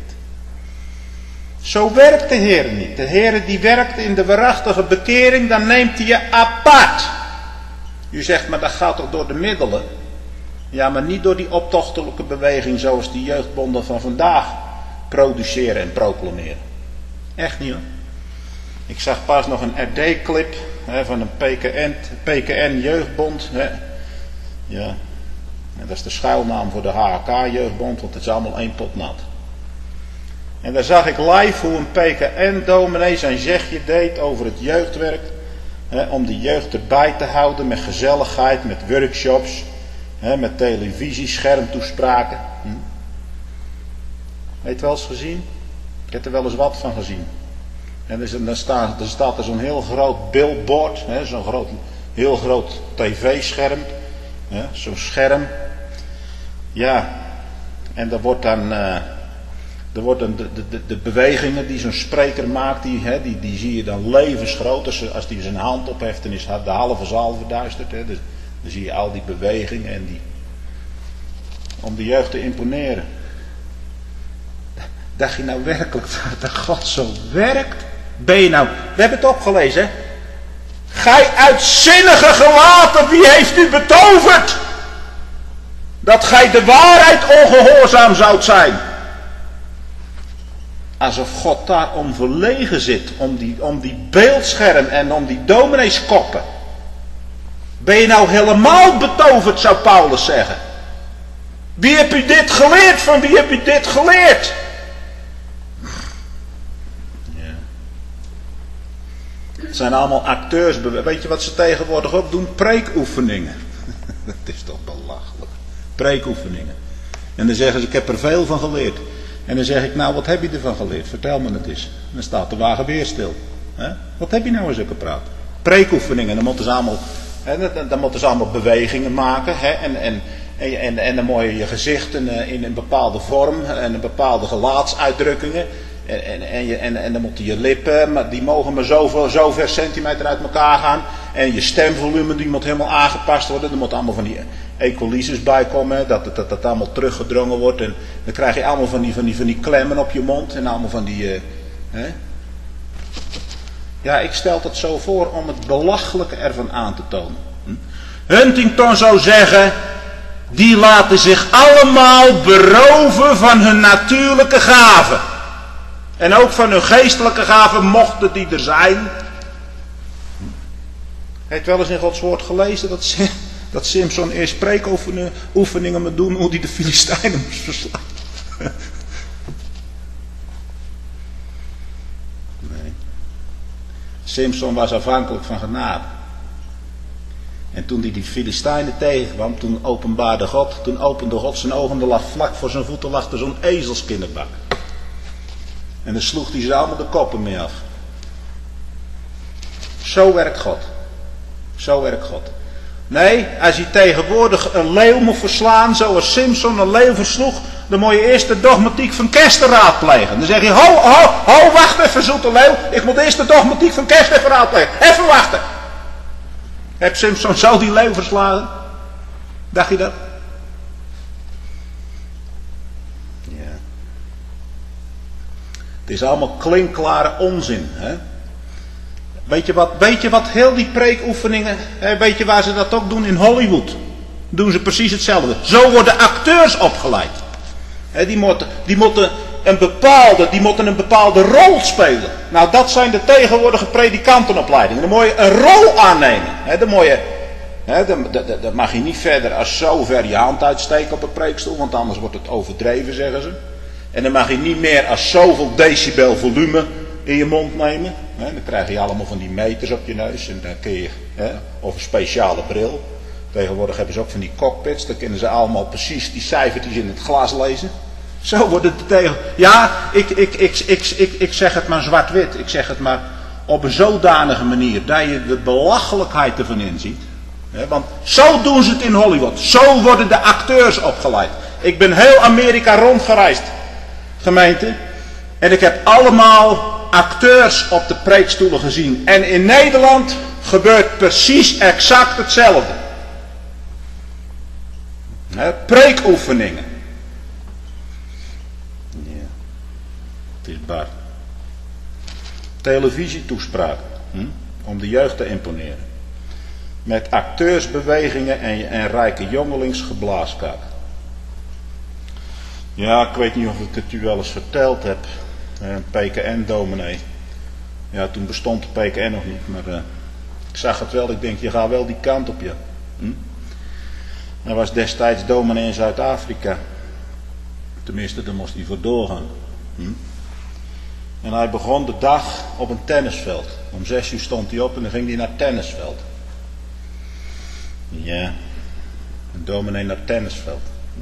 Zo werkt de Heer niet. De Heer die werkt in de waarachtige bekering, dan neemt hij je apart. U zegt, maar dat gaat toch door de middelen? Ja, maar niet door die optochtelijke beweging zoals die jeugdbonden van vandaag produceren en proclameren. Echt niet hoor. Ik zag pas nog een RD-clip van een PKN jeugdbond. Hè. Ja, en dat is de schuilnaam voor de HK-jeugdbond, want het is allemaal één pot nat. En daar zag ik live hoe een PKN-dominee zijn zegje deed over het jeugdwerk. Om de jeugd erbij te houden met gezelligheid, met workshops, met televisie, schermtoespraken. Weet je wel eens gezien? Ik heb er wel eens wat van gezien. En dan staat er zo'n heel groot billboard, zo'n heel groot tv-scherm. Zo'n scherm. Ja, en daar wordt dan... de bewegingen die zo'n spreker maakt, die zie je dan levensgroot. Als hij zijn hand opheft, dan is de halve zaal verduisterd. Dus dan zie je al die bewegingen en om de jeugd te imponeren. Dacht je nou werkelijk dat God zo werkt? Ben je nou, we hebben het opgelezen, hè? Gij uitzinnige gelaten, wie heeft u betoverd? Dat gij de waarheid ongehoorzaam zoudt zijn. Alsof God daar om verlegen zit, om die beeldscherm en om die domineeskoppen. Ben je nou helemaal betoverd, zou Paulus zeggen. Wie heb u dit geleerd? Van wie heb u dit geleerd? Ja. Het zijn allemaal acteurs. Weet je wat ze tegenwoordig ook doen? Preekoefeningen. Dat is toch belachelijk. Preekoefeningen. En dan zeggen ze, ik heb er veel van geleerd. En dan zeg ik, nou wat heb je ervan geleerd? Vertel me het eens. Dan staat de wagen weer stil. Wat heb je nou eens zulke praat? Preekoefeningen, dan moeten ze allemaal bewegingen maken. En dan moet je je gezichten in een bepaalde vorm en een bepaalde gelaatsuitdrukkingen. En dan moeten je lippen, maar die mogen maar zoveel centimeter uit elkaar gaan. En je stemvolume die moet helemaal aangepast worden. Er moet allemaal van die equalizers bij komen, dat allemaal teruggedrongen wordt. En dan krijg je allemaal van die klemmen op je mond. En allemaal van die... Ja, ik stel het zo voor om het belachelijke ervan aan te tonen. Huntington zou zeggen, die laten zich allemaal beroven van hun natuurlijke gaven. En ook van hun geestelijke gaven, mochten die er zijn. Heeft wel eens in Gods woord gelezen dat Simson eerst spreekoefeningen moet doen hoe hij de Filistijnen moest verslaan. Nee. Simson was afhankelijk van genade. En toen hij die Filistijnen tegenkwam, toen opende God zijn ogen, er lag vlak voor zijn voeten lag er zo'n ezelskinderbak. En dan sloeg hij ze allemaal de koppen mee af. Zo werkt God. Zo werkt God. Nee, als je tegenwoordig een leeuw moet verslaan, zoals Simson een leeuw versloeg, dan moet je eerst de dogmatiek van Kester raadplegen. Dan zeg je, ho, wacht even zoete leeuw, ik moet eerst de dogmatiek van Kester even raadplegen. Even wachten. Heb Simson zo die leeuw verslagen? Dacht je dat? Ja. Het is allemaal klinkklare onzin, hè? Weet je wat heel die preekoefeningen, weet je waar ze dat ook doen? In Hollywood doen ze precies hetzelfde. Zo worden acteurs opgeleid. Die moeten een bepaalde rol spelen. Nou, dat zijn de tegenwoordige predikantenopleidingen. Dan moet je een rol aannemen. Dan moet je Dan mag je niet verder als zo ver je hand uitsteken op een preekstoel, want anders wordt het overdreven, zeggen ze. En dan mag je niet meer als zoveel decibel volume in je mond nemen. Dan krijg je allemaal van die meters op je neus en dan kun je, of een speciale bril. Tegenwoordig hebben ze ook van die cockpits, dan kunnen ze allemaal precies die cijfertjes in het glas lezen. Zo wordt het tegen. Ja, ik zeg het maar zwart-wit. Ik zeg het maar op een zodanige manier dat je de belachelijkheid ervan inziet. Want zo doen ze het in Hollywood. Zo worden de acteurs opgeleid. Ik ben heel Amerika rondgereisd, gemeente. En ik heb allemaal acteurs op de preekstoelen gezien. En in Nederland gebeurt precies exact hetzelfde. Preekoefeningen. Ja, het is bar. Televisietoespraken. Om de jeugd te imponeren. Met acteursbewegingen en rijke jongelingsgeblaaskaak. Ja, ik weet niet of ik het u wel eens verteld heb. Een PKN-dominee. Ja, toen bestond de PKN nog niet, maar ik zag het wel. Ik denk, je gaat wel die kant op, ja. Hij was destijds dominee in Zuid-Afrika. Tenminste, daar moest hij voor doorgaan. En hij begon de dag op een tennisveld. Om 6 uur stond hij op en dan ging hij naar het tennisveld. Ja, een dominee naar het tennisveld.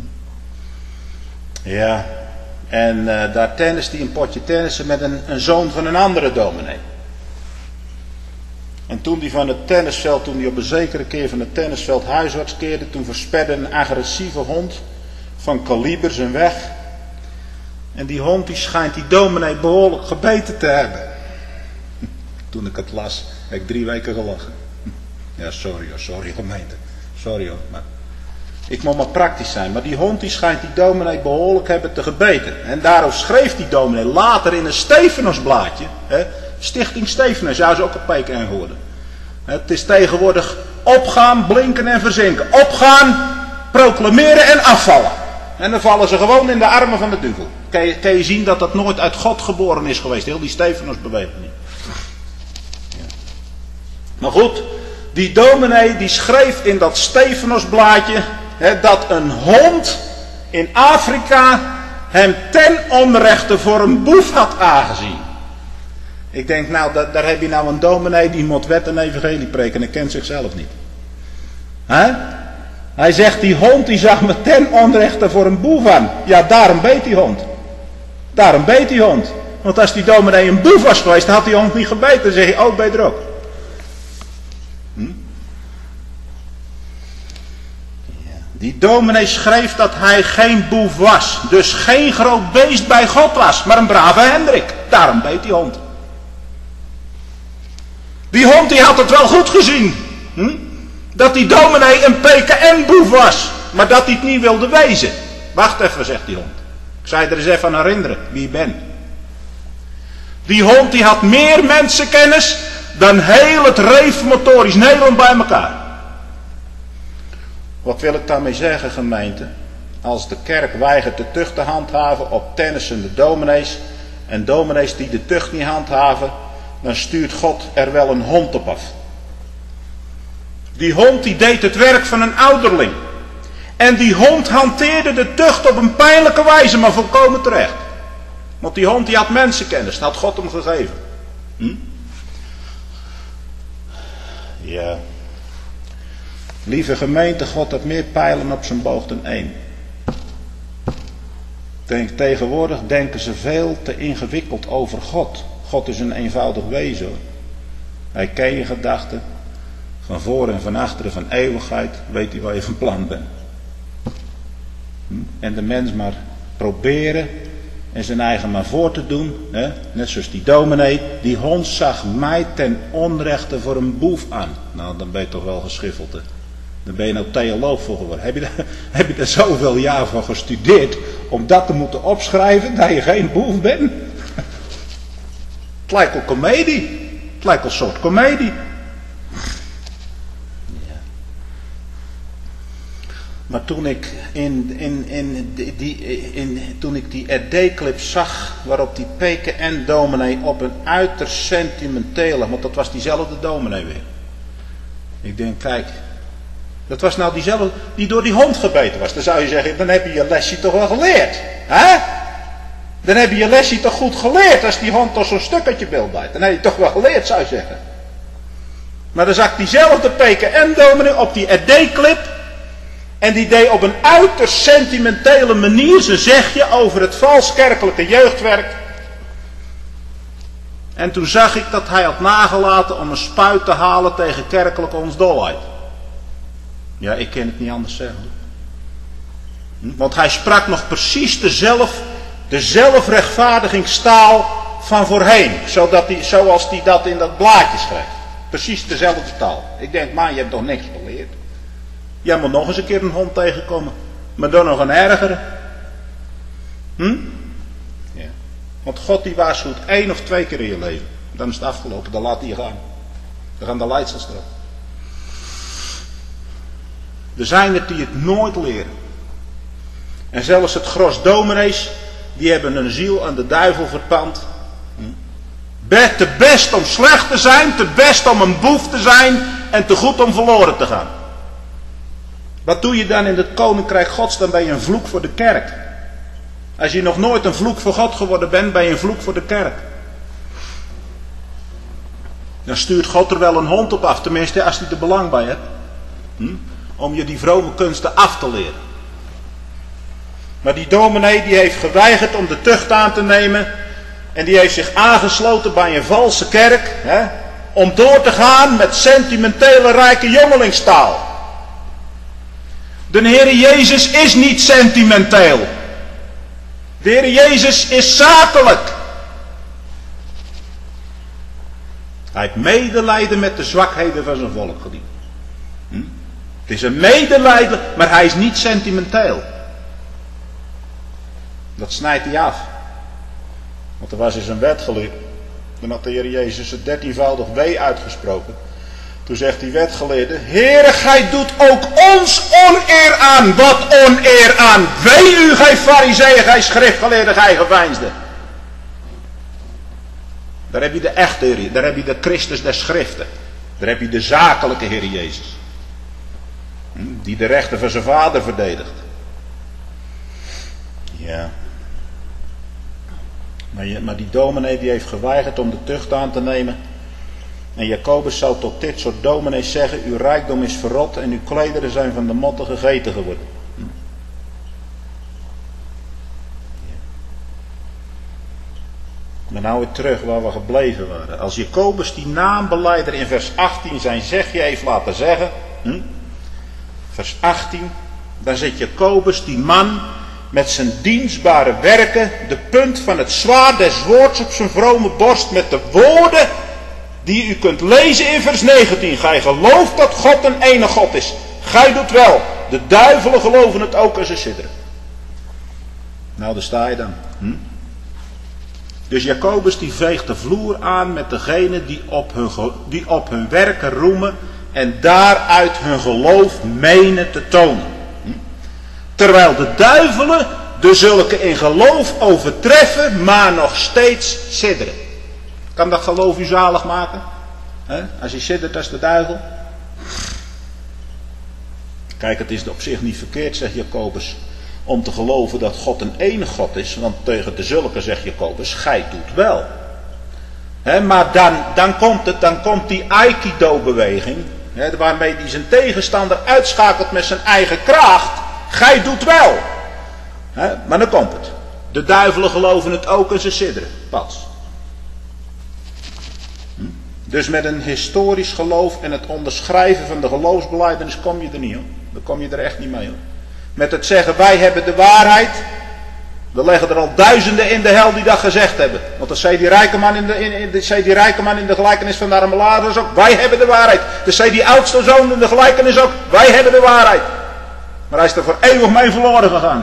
Ja, en daar tenniste hij een potje tennissen met een zoon van een andere dominee. En toen hij van het tennisveld, toen hij op een zekere keer van het tennisveld huiswaarts keerde, toen versperde een agressieve hond van kaliber zijn weg. En die hond die schijnt die dominee behoorlijk gebeten te hebben. Toen ik het las, heb ik 3 weken gelachen. Ja, sorry gemeente. Sorry hoor, maar ik moet maar praktisch zijn. Maar die hond die schijnt die dominee behoorlijk hebben te gebeten. En daarop schreef die dominee later in een Stefanosblaadje. Stichting Stefanus, zou ze ook op PKN hoorden. Het is tegenwoordig opgaan, blinken en verzinken. Opgaan, proclameren en afvallen. En dan vallen ze gewoon in de armen van de duivel. Kan je zien dat dat nooit uit God geboren is geweest. Heel die Stefanosbeweging niet. Ja. Maar goed, die dominee die schreef in dat Stefanosblaadje dat een hond in Afrika hem ten onrechte voor een boef had aangezien. Ik denk, nou, daar heb je nou een dominee die moet wet en evangelie preken en kent zichzelf niet. Hij zegt, die hond die zag me ten onrechte voor een boef aan. Ja, daarom beet die hond. Daarom beet die hond. Want als die dominee een boef was geweest, dan had die hond niet gebeten. Dan zeg je, oh, beet er ook. Die dominee schreef dat hij geen boef was. Dus geen groot beest bij God was. Maar een brave Hendrik. Daarom beet die hond. Die hond die had het wel goed gezien. Dat die dominee een PKN-boef was. Maar dat hij het niet wilde wezen. Wacht even, zegt die hond. Ik zou je er eens even aan herinneren wie je bent. Die hond die had meer mensenkennis dan heel het reformatorisch Nederland bij elkaar. Wat wil ik daarmee zeggen, gemeente? Als de kerk weigert de tucht te handhaven op tennissende dominees en dominees die de tucht niet handhaven, dan stuurt God er wel een hond op af. Die hond die deed het werk van een ouderling. En die hond hanteerde de tucht op een pijnlijke wijze, maar volkomen terecht. Want die hond die had mensenkennis, dat had God hem gegeven. Ja. Lieve gemeente, God heeft meer pijlen op zijn boog dan 1. Tegenwoordig denken ze veel te ingewikkeld over God. God is een eenvoudig wezen hoor. Hij kent je gedachten. Van voor en van achteren, van eeuwigheid. Weet hij waar je van plan bent. En de mens maar proberen. En zijn eigen maar voor te doen. Net zoals die dominee. Die hond zag mij ten onrechte voor een boef aan. Nou, dan ben je toch wel geschiffeld hè. Dan ben je nou theoloog voor geworden. Heb je daar zoveel jaar van gestudeerd om dat te moeten opschrijven, dat je geen boef bent? Het lijkt wel komedie. Het lijkt wel een soort komedie. Ja. Maar toen ik toen ik die RD-clip zag, waarop die PKN-dominee op een uiterst sentimentele, want dat was diezelfde dominee weer. Ik denk, kijk, Dat was nou diezelfde die door die hond gebeten was. Dan zou je zeggen, dan heb je je lesje toch wel geleerd. Hè? Dan heb je je lesje toch goed geleerd als die hond toch zo'n stuk uit je bil bijt. Dan heb je het toch wel geleerd, zou je zeggen. Maar dan zag diezelfde PKN-dominee op die RD-clip. En die deed op een uiterst sentimentele manier zijn zegje over het vals kerkelijke jeugdwerk. En toen zag ik dat hij had nagelaten om een spuit te halen tegen kerkelijke onsdolheid. Ja, ik kan het niet anders zeggen. Want hij sprak nog precies de zelfrechtvaardigingstaal van voorheen. Zoals hij dat in dat blaadje schreef. Precies dezelfde taal. Ik denk, maar je hebt toch niks geleerd. Jij moet nog eens een keer een hond tegenkomen. Maar dan nog een ergere. Ja. Want God die waarschuwt 1 of 2 keer in je leven. Dan is het afgelopen, dan laat hij je gaan. Dan gaan de leidsels erop. Er zijn er die het nooit leren. En zelfs het gros dominees, die hebben een ziel aan de duivel verpand. Te best om slecht te zijn, te best om een boef te zijn en te goed om verloren te gaan. Wat doe je dan in het koninkrijk Gods? Dan ben je een vloek voor de kerk. Als je nog nooit een vloek voor God geworden bent, ben je een vloek voor de kerk. Dan stuurt God er wel een hond op af, tenminste als hij er belang bij hebt. Om je die vrome kunsten af te leren. Maar die dominee die heeft geweigerd om de tucht aan te nemen. En die heeft zich aangesloten bij een valse kerk. Om door te gaan met sentimentele rijke jongelingstaal. De Heer Jezus is niet sentimenteel. De Heer Jezus is zakelijk. Hij heeft medelijden met de zwakheden van zijn volk gediend. Het is een medelijden, maar hij is niet sentimenteel. Dat snijdt hij af. Want er was eens een wetgeleerde. Dan had de Heer Jezus het 13voudig wee uitgesproken. Toen zegt die wetgeleerde: Heere, gij doet ook ons oneer aan. Wat oneer aan? Wee u, gij farizeeën, gij schriftgeleerden, gij geveinsden. Daar heb je de echte Heer, daar heb je de Christus der Schriften. Daar heb je de zakelijke Heer Jezus. Die de rechten van zijn vader verdedigt. Ja. Maar die dominee die heeft geweigerd om de tucht aan te nemen. En Jacobus zou tot dit soort dominees zeggen: uw rijkdom is verrot en uw klederen zijn van de motten gegeten geworden. Maar nou weer terug waar we gebleven waren. Als Jacobus die naambeleider in vers 18 zijn zegje heeft laten zeggen. Vers 18. Dan zet Jacobus die man met zijn dienstbare werken de punt van het zwaard des woords op zijn vrome borst met de woorden die u kunt lezen in vers 19. Gij gelooft dat God een ene God is. Gij doet wel. De duivelen geloven het ook en ze sidderen. Nou, daar sta je dan. Dus Jacobus die veegt de vloer aan met degenen die op hun werken roemen en daaruit hun geloof menen te tonen. Terwijl de duivelen de zulke in geloof overtreffen, maar nog steeds sidderen. Kan dat geloof u zalig maken? Als je siddert als de duivel? Kijk, het is op zich niet verkeerd, zegt Jacobus, om te geloven dat God een enige God is. Want tegen de zulke zegt Jacobus: gij doet wel. Maar dan komt die Aikido-beweging, waarmee hij zijn tegenstander uitschakelt met zijn eigen kracht. Gij doet wel. Maar dan komt het. De duivelen geloven het ook en ze sidderen. Pas. Dus met een historisch geloof en het onderschrijven van de geloofsbelijdenis kom je er niet, hoor. Dan kom je er echt niet mee, hoor. Met het zeggen: wij hebben de waarheid. Er leggen er al duizenden in de hel die dat gezegd hebben. Want dat zei die rijke man in de gelijkenis van de arme Lazarus ook: wij hebben de waarheid. Dat zei die oudste zoon in de gelijkenis ook: wij hebben de waarheid. Maar hij is er voor eeuwig mee verloren gegaan.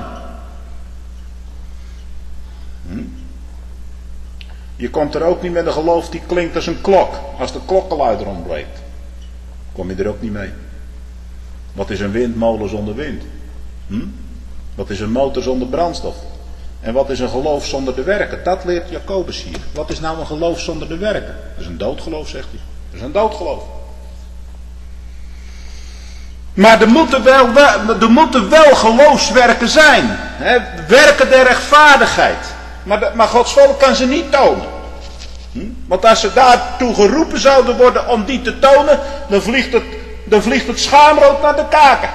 Je komt er ook niet met een geloof die klinkt als een klok. Als de klokkenluider ontbreekt. Kom je er ook niet mee. Wat is een windmolen zonder wind? Wat is een motor zonder brandstof? En wat is een geloof zonder de werken? Dat leert Jacobus hier. Wat is nou een geloof zonder de werken? Dat is een doodgeloof, zegt hij. Dat is een doodgeloof. Maar er moeten wel geloofswerken zijn. Hè? Werken der rechtvaardigheid. Maar Gods volk kan ze niet tonen. Want als ze daartoe geroepen zouden worden om die te tonen, dan vliegt het schaamrood naar de kaken.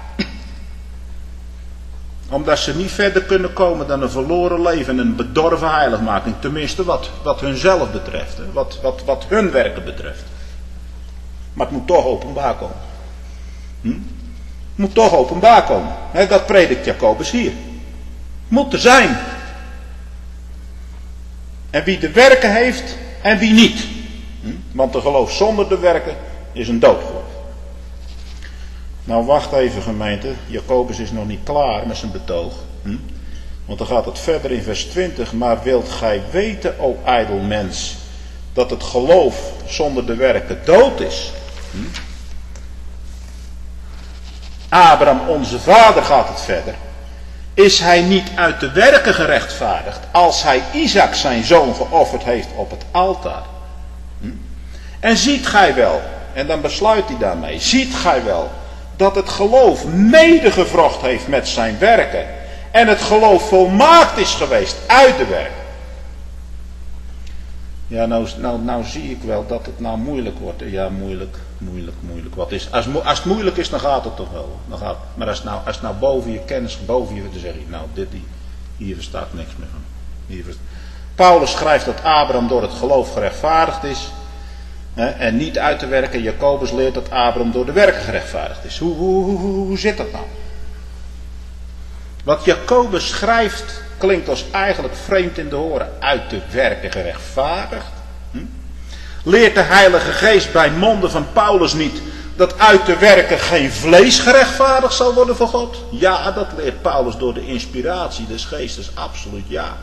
Omdat ze niet verder kunnen komen dan een verloren leven en een bedorven heiligmaking. Tenminste wat hunzelf betreft. Hè? Wat hun werken betreft. Maar het moet toch openbaar komen. Het moet toch openbaar komen. Hè? Dat predikt Jacobus hier. Moet er zijn. En wie de werken heeft en wie niet. Want de geloof zonder de werken is een doodgeloof. Nou wacht even gemeente, Jacobus is nog niet klaar met zijn betoog. Want dan gaat het verder in vers 20. Maar wilt gij weten, o ijdel mens, dat het geloof zonder de werken dood is? Abraham onze vader gaat het verder. Is hij niet uit de werken gerechtvaardigd als hij Isaac zijn zoon geofferd heeft op het altaar? En ziet gij wel, en dan besluit hij daarmee, ziet gij wel dat het geloof medegevrocht heeft met zijn werken en het geloof volmaakt is geweest uit de werken? Ja, nou zie ik wel dat het nou moeilijk wordt. Ja, moeilijk. Wat is, als het moeilijk is, dan gaat het toch wel. Maar als het nou boven je kennis, boven je, dan zeg je, nou, hier verstaat niks meer van. Paulus schrijft dat Abraham door het geloof gerechtvaardigd is. En niet uit te werken. Jacobus leert dat Abraham door de werken gerechtvaardigd is. Hoe zit dat nou? Wat Jacobus schrijft klinkt als eigenlijk vreemd in de oren. Uit de werken gerechtvaardigd. Leert de Heilige Geest bij monden van Paulus niet dat uit de werken geen vlees gerechtvaardigd zal worden voor God? Ja, dat leert Paulus door de inspiratie des Geestes, absoluut ja.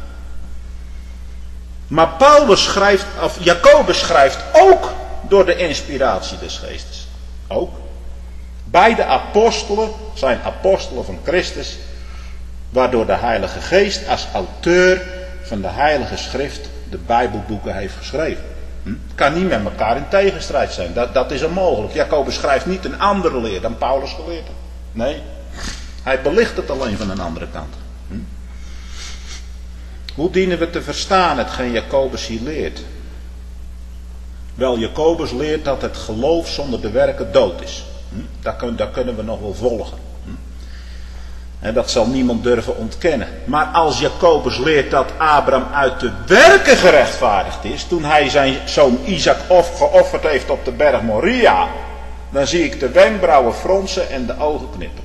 Maar Jacobus schrijft ook door de inspiratie des Geestes. Ook. Beide apostelen zijn apostelen van Christus, waardoor de Heilige Geest als auteur van de Heilige Schrift de Bijbelboeken heeft geschreven. Kan niet met elkaar in tegenstrijd zijn. Dat is onmogelijk. Jacobus schrijft niet een andere leer dan Paulus geleerd heeft. Nee, hij belicht het alleen van een andere kant. Hoe dienen we te verstaan hetgeen Jacobus hier leert? Wel, Jacobus leert dat het geloof zonder de werken dood is. Dat kunnen we nog wel volgen. En dat zal niemand durven ontkennen. Maar als Jacobus leert dat Abraham uit de werken gerechtvaardigd is, toen hij zijn zoon Isaac geofferd heeft op de berg Moria, dan zie ik de wenkbrauwen fronsen en de ogen knippen.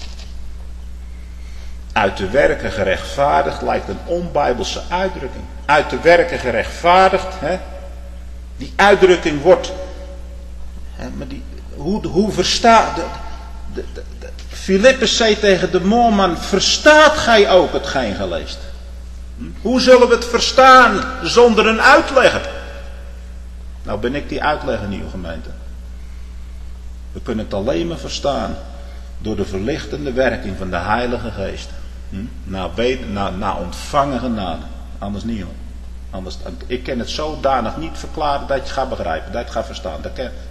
Uit de werken gerechtvaardigd lijkt een onbijbelse uitdrukking. Uit de werken gerechtvaardigd, die uitdrukking wordt, maar hoe verstaat... Filippus zei tegen de moorman, verstaat gij ook hetgeen gij leest? Hoe zullen we het verstaan zonder een uitlegger? Nou ben ik die uitlegger niet, gemeente. We kunnen het alleen maar verstaan door de verlichtende werking van de Heilige Geest. Na ontvangen genade. Anders niet hoor. Ik kan het zodanig niet verklaren dat je het gaat begrijpen, dat je het gaat verstaan.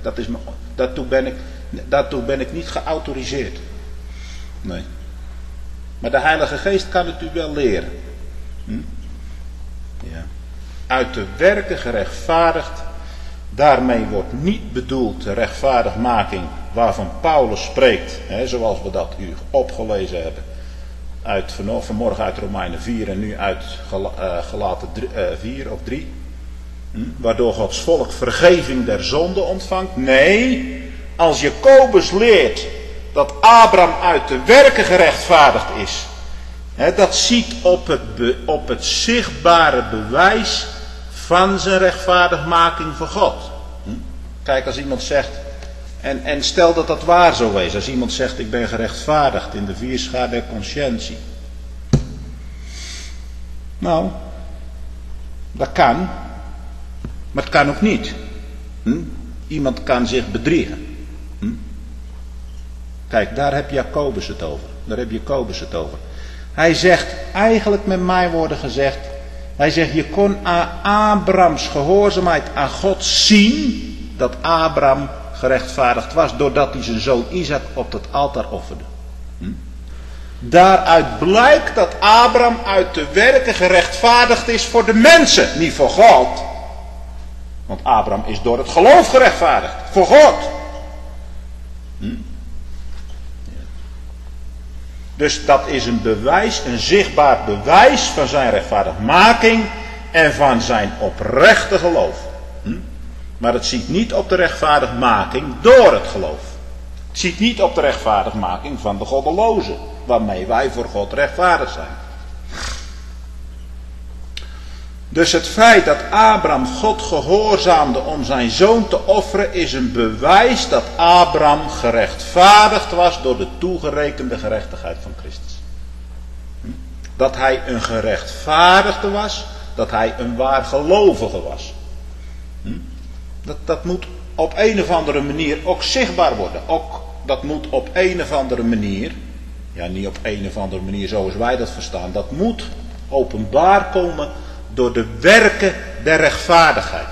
Daartoe ben ik niet geautoriseerd. Nee. Maar de Heilige Geest kan het u wel leren. Ja. Uit de werken gerechtvaardigd. Daarmee wordt niet bedoeld de rechtvaardigmaking waarvan Paulus spreekt. Zoals we dat u opgelezen hebben. Vanmorgen uit Romeinen 4 en nu uit Galaten 4 of 3. Waardoor Gods volk vergeving der zonde ontvangt. Nee, als Jacobus leert dat Abraham uit de werken gerechtvaardigd is. Dat ziet op het zichtbare bewijs van zijn rechtvaardigmaking voor God. Kijk, als iemand zegt, en stel dat dat waar zou is, als iemand zegt ik ben gerechtvaardigd in de vierschaar der conscientie. Nou, dat kan, maar het kan ook niet. Iemand kan zich bedriegen. Kijk, daar heb Jacobus het over. Hij zegt, eigenlijk met mijn woorden gezegd, hij zegt, je kon aan Abrahams gehoorzaamheid aan God zien dat Abraham gerechtvaardigd was doordat hij zijn zoon Isaac op het altaar offerde. Daaruit blijkt dat Abraham uit de werken gerechtvaardigd is voor de mensen, niet voor God. Want Abraham is door het geloof gerechtvaardigd, voor God. Dus dat is een bewijs, een zichtbaar bewijs van zijn rechtvaardigmaking en van zijn oprechte geloof. Maar het ziet niet op de rechtvaardigmaking door het geloof. Het ziet niet op de rechtvaardigmaking van de goddelozen, waarmee wij voor God rechtvaardig zijn. Dus het feit dat Abraham God gehoorzaamde om zijn zoon te offeren is een bewijs dat Abraham gerechtvaardigd was door de toegerekende gerechtigheid van Christus. Dat hij een gerechtvaardigde was, dat hij een waargelovige was. Dat moet op een of andere manier ook zichtbaar worden. Ook dat moet op een of andere manier, ja niet op een of andere manier zoals wij dat verstaan, dat moet openbaar komen door de werken der rechtvaardigheid.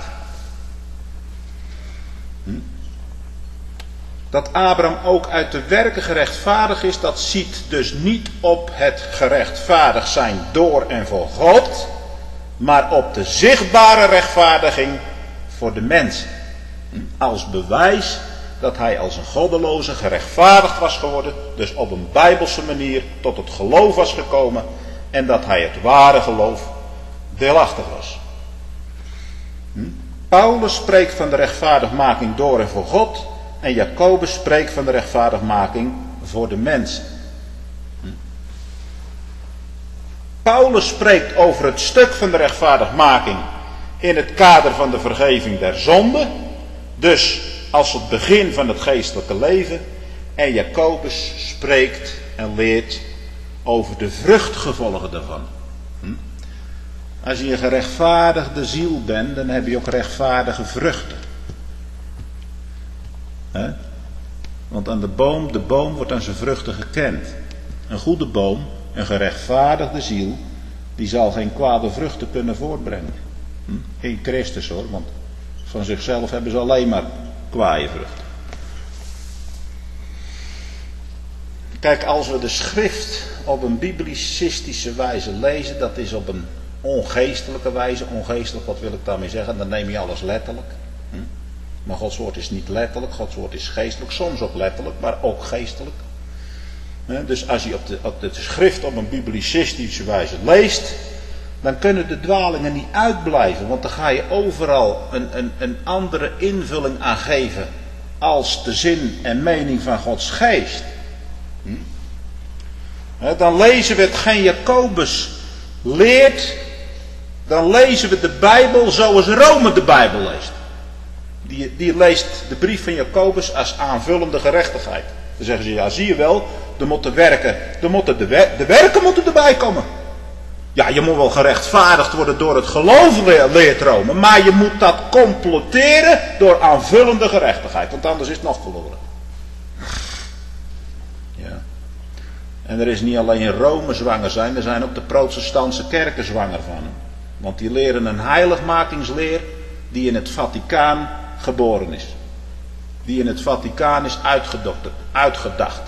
Dat Abraham ook uit de werken gerechtvaardigd is, dat ziet dus niet op het gerechtvaardigd zijn door en voor God, maar op de zichtbare rechtvaardiging voor de mensen. Als bewijs dat hij als een goddeloze gerechtvaardigd was geworden, dus op een bijbelse manier tot het geloof was gekomen en dat hij het ware geloof deelachtig was. Paulus spreekt van de rechtvaardigmaking door en voor God en Jacobus spreekt van de rechtvaardigmaking voor de mensen. Paulus spreekt over het stuk van de rechtvaardigmaking in het kader van de vergeving der zonde, dus als het begin van het geestelijke leven, en Jacobus spreekt en leert over de vruchtgevolgen daarvan. Als je een gerechtvaardigde ziel bent, dan heb je ook rechtvaardige vruchten. Want aan de boom wordt aan zijn vruchten gekend. Een goede boom, een gerechtvaardigde ziel, die zal geen kwade vruchten kunnen voortbrengen. In Christus hoor, want van zichzelf hebben ze alleen maar kwaaie vruchten. Kijk, als we de schrift op een biblicistische wijze lezen, dat is op een ongeestelijke wijze. Ongeestelijk, wat wil ik daarmee zeggen? Dan neem je alles letterlijk. Maar Gods woord is niet letterlijk, Gods woord is geestelijk. Soms ook letterlijk, maar ook geestelijk. Dus als je op de schrift op een biblicistische wijze leest, dan kunnen de dwalingen niet uitblijven. Want dan ga je overal een andere invulling aan geven als de zin en mening van Gods geest. Dan lezen we hetgeen Jacobus leert. Dan lezen we de Bijbel zoals Rome de Bijbel leest. Die leest de brief van Jacobus als aanvullende gerechtigheid. Dan zeggen ze, ja zie je wel, er moeten werken, de werken moeten erbij komen. Ja, je moet wel gerechtvaardigd worden door het geloof, leert Rome. Maar je moet dat completeren door aanvullende gerechtigheid. Want anders is het nog verloren. Ja. En er is niet alleen in Rome zwanger zijn, er zijn ook de protestantse kerken zwanger van. Want die leren een heiligmakingsleer die in het Vaticaan geboren is. Die in het Vaticaan is uitgedacht.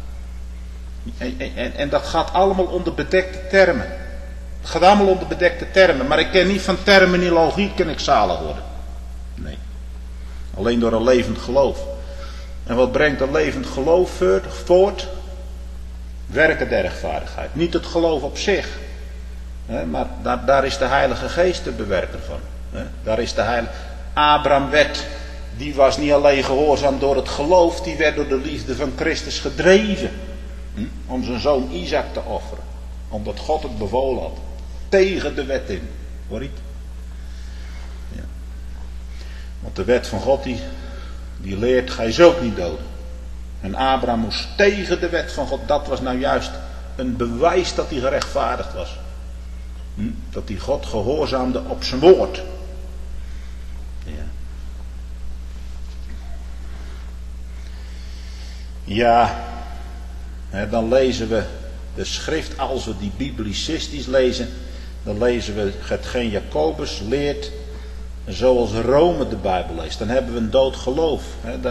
En dat gaat allemaal onder bedekte termen. Het gaat allemaal onder bedekte termen. Maar ik ken niet van terminologie kan ik zalig worden. Nee. Alleen door een levend geloof. En wat brengt een levend geloof voort? Werken der rechtvaardigheid. Niet het geloof op zich. Maar daar is de Heilige Geest de bewerker van. Daar is de Heilige... Abraham die was niet alleen gehoorzaam door het geloof, die werd door de liefde van Christus gedreven. Om zijn zoon Isaac te offeren. Omdat God het bevolen had. Tegen de wet in. Hoor je het? Ja. Want de wet van God die leert, gij zult niet doden. En Abraham moest tegen de wet van God. Dat was nou juist een bewijs dat hij gerechtvaardigd was. Dat hij God gehoorzaamde op zijn woord. Ja, dan lezen we de schrift, als we die biblicistisch lezen, dan lezen we hetgeen Jacobus leert zoals Rome de Bijbel leest, dan hebben we een dood geloof.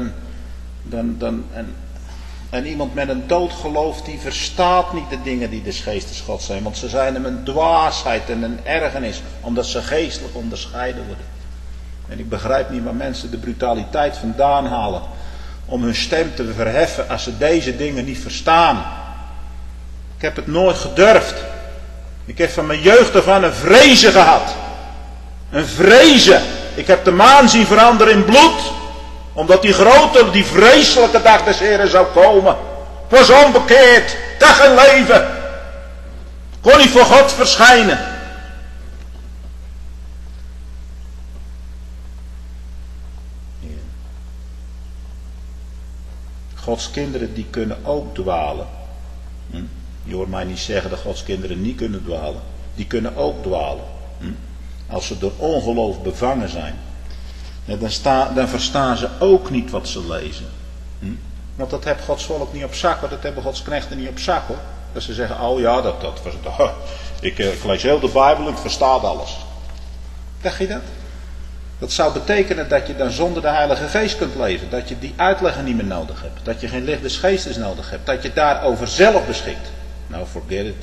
En iemand met een dood geloof, die verstaat niet de dingen die des geestes God zijn. Want ze zijn hem een dwaasheid en een ergernis, omdat ze geestelijk onderscheiden worden. En ik begrijp niet waar mensen de brutaliteit vandaan halen om hun stem te verheffen als ze deze dingen niet verstaan. Ik heb het nooit gedurfd. Ik heb van mijn jeugd af aan een vrezen gehad. Een vrezen. Ik heb de maan zien veranderen in bloed. Omdat die grote, die vreselijke dag des Heren zou komen. Ik was onbekeerd. Dag en leven. Kon niet voor God verschijnen. Gods kinderen die kunnen ook dwalen. Je hoort mij niet zeggen dat Gods kinderen niet kunnen dwalen. Die kunnen ook dwalen. Als ze door ongeloof bevangen zijn. Dan verstaan ze ook niet wat ze lezen. Want dat heeft Gods volk niet op zak. Want dat hebben Gods knechten niet op zak hoor. Dat ze zeggen, oh ja, ik lees heel de Bijbel en ik versta alles. Dacht je dat? Dat zou betekenen dat je dan zonder de Heilige Geest kunt leven. Dat je die uitleggen niet meer nodig hebt. Dat je geen licht des Geestes nodig hebt. Dat je daarover zelf beschikt. Nou, forget it.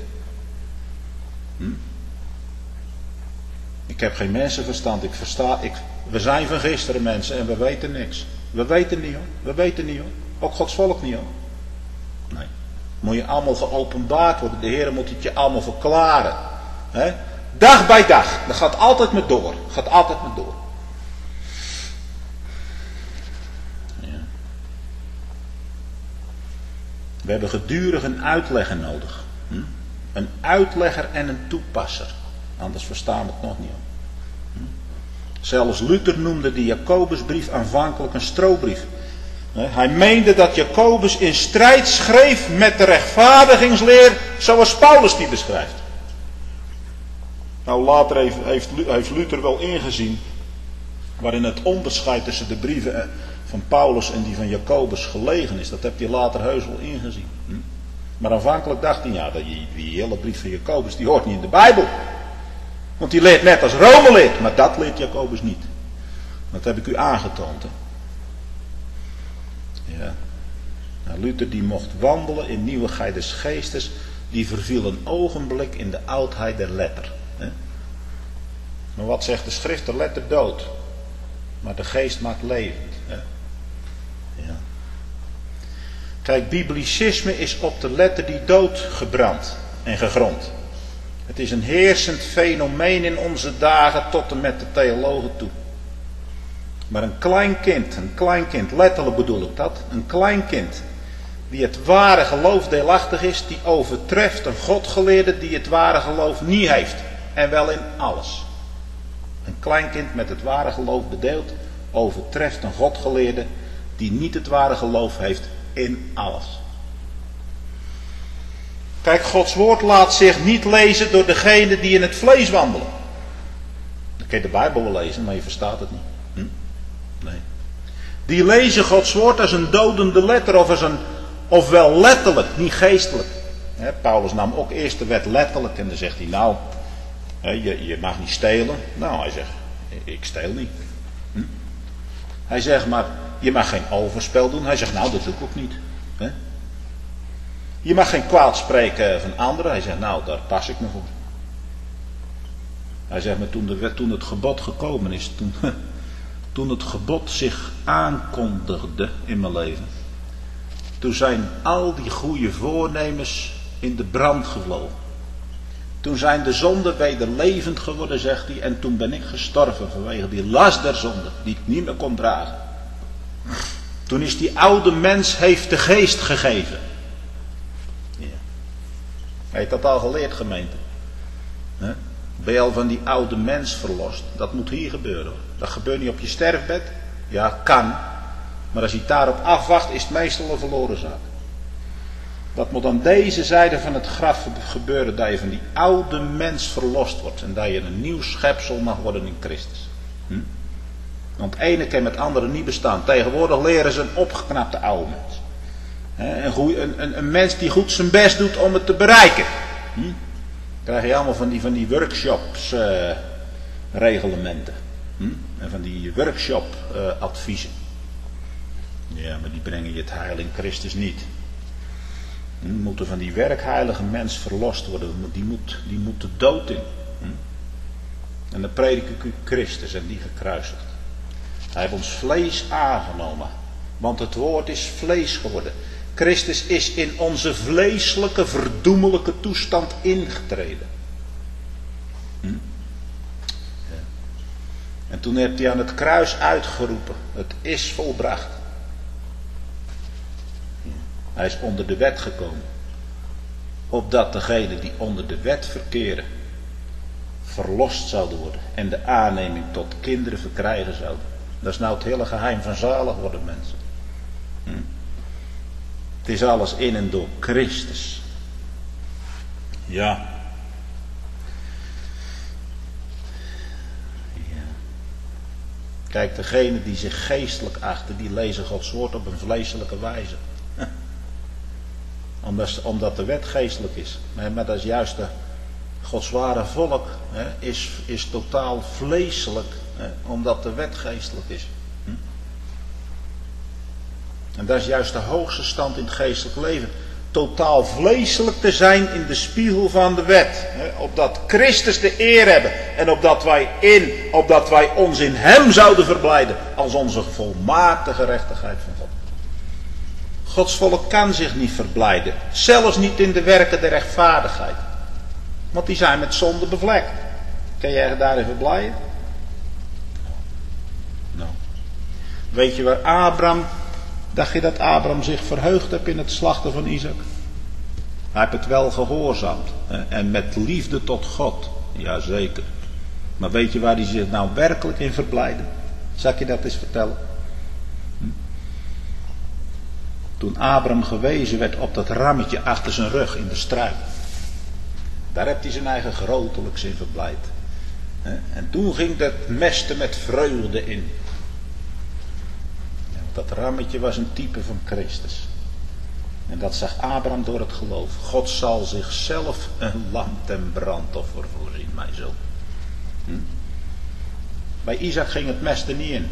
Ik heb geen mensenverstand. We zijn van gisteren mensen en we weten niks. We weten niet hoor. We weten niet hoor. Ook Gods volk niet hoor. Nee. Moet je allemaal geopenbaard worden. De Heer moet het je allemaal verklaren. He? Dag bij dag. Dat gaat altijd met door. Gaat altijd met door. Ja. We hebben gedurig een uitlegger nodig. Een uitlegger en een toepasser. Anders verstaan we het nog niet. Zelfs Luther noemde de Jacobusbrief aanvankelijk een strobrief. Hij meende dat Jacobus in strijd schreef met de rechtvaardigingsleer zoals Paulus die beschrijft. Nou, later heeft Luther wel ingezien waarin het onderscheid tussen de brieven van Paulus en die van Jacobus gelegen is. Dat heeft hij later heus wel ingezien. Maar aanvankelijk dacht hij, ja, die hele brief van Jacobus die hoort niet in de Bijbel. Want die leert net als Rome leert, maar dat leert Jacobus niet. Dat heb ik u aangetoond. Hè? Ja. Nou, Luther die mocht wandelen in nieuwigheid des geestes, die verviel een ogenblik in de oudheid der letter. Hè? Maar wat zegt de schrift? De letter dood. Maar de geest maakt levend. Hè? Ja. Kijk, biblicisme is op de letter die dood gebrand en gegrond. Het is een heersend fenomeen in onze dagen tot en met de theologen toe. Maar een klein kind, letterlijk bedoel ik dat, een klein kind die het ware geloof deelachtig is, die overtreft een godgeleerde die het ware geloof niet heeft. En wel in alles. Een klein kind met het ware geloof bedeeld overtreft een godgeleerde die niet het ware geloof heeft in alles. Kijk, Gods woord laat zich niet lezen door degene die in het vlees wandelen. Dan kun je de Bijbel wel lezen, maar je verstaat het niet. Nee. Die lezen Gods woord als een dodende letter of wel letterlijk, niet geestelijk. Paulus nam ook eerst de wet letterlijk en dan zegt hij, nou, je mag niet stelen. Nou, hij zegt, ik steel niet. Hij zegt, maar je mag geen overspel doen. Hij zegt, nou, dat doe ik ook niet. Je mag geen kwaad spreken van anderen. Hij zegt, nou, daar pas ik me voor. Hij zegt, maar toen het gebod gekomen is, toen het gebod zich aankondigde in mijn leven, toen zijn al die goede voornemens in de brand gevlogen. Toen zijn de zonden weder levend geworden, zegt hij, en toen ben ik gestorven vanwege die last der zonde, die ik niet meer kon dragen. Toen is die oude mens heeft de geest gegeven. Hij heeft dat al geleerd, gemeente. Ben je al van die oude mens verlost? Dat moet hier gebeuren. Dat gebeurt niet op je sterfbed. Ja, kan. Maar als je daarop afwacht, is het meestal een verloren zaak. Dat moet aan deze zijde van het graf gebeuren, dat je van die oude mens verlost wordt. En dat je een nieuw schepsel mag worden in Christus. Want het ene kan met het andere niet bestaan. Tegenwoordig leren ze een opgeknapte oude mens. Een mens die goed zijn best doet om het te bereiken. Krijg je allemaal van die workshops reglementen. En van die workshop adviezen. Ja, maar die brengen je het heil in Christus niet. Moeten van die werkheilige mens verlost worden. Die moet de dood in. En dan predik ik u Christus en die gekruisigd. Hij heeft ons vlees aangenomen. Want het woord is vlees geworden. Christus is in onze vleeselijke, verdoemelijke toestand ingetreden. En toen heeft hij aan het kruis uitgeroepen. Het is volbracht. Hij is onder de wet gekomen. Opdat degenen die onder de wet verkeren verlost zouden worden. En de aanneming tot kinderen verkrijgen zouden. Dat is nou het hele geheim van zalig worden, mensen. Het is alles in en door Christus. Ja. Kijk, degenen die zich geestelijk achten, die lezen Gods woord op een vleeselijke wijze. Omdat de wet geestelijk is. Maar dat is juist Gods ware volk is totaal vleeselijk. Omdat de wet geestelijk is. En dat is juist de hoogste stand in het geestelijk leven. Totaal vleeselijk te zijn in de spiegel van de wet. Opdat Christus de eer hebben. En opdat wij ons in hem zouden verblijden. Als onze volmaakte gerechtigheid van God. Gods volk kan zich niet verblijden. Zelfs niet in de werken der rechtvaardigheid. Want die zijn met zonde bevlekt. Kan jij je daarin verblijden? Nou. Weet je waar Abraham... Dacht je dat Abraham zich verheugd heeft in het slachten van Isaac? Hij heeft het wel gehoorzaamd. En met liefde tot God. Jazeker. Maar weet je waar hij zich nou werkelijk in verblijde? Zal ik je dat eens vertellen? Toen Abraham gewezen werd op dat rammetje achter zijn rug in de struik. Daar heeft hij zijn eigen grotelijks in verblijd. En toen ging dat mesten met vreugde in. Dat rammetje was een type van Christus. En dat zag Abraham door het geloof. God zal zichzelf een lam ten brandoffer voorzien, mijn zoon. Bij Isaac ging het mes er niet in.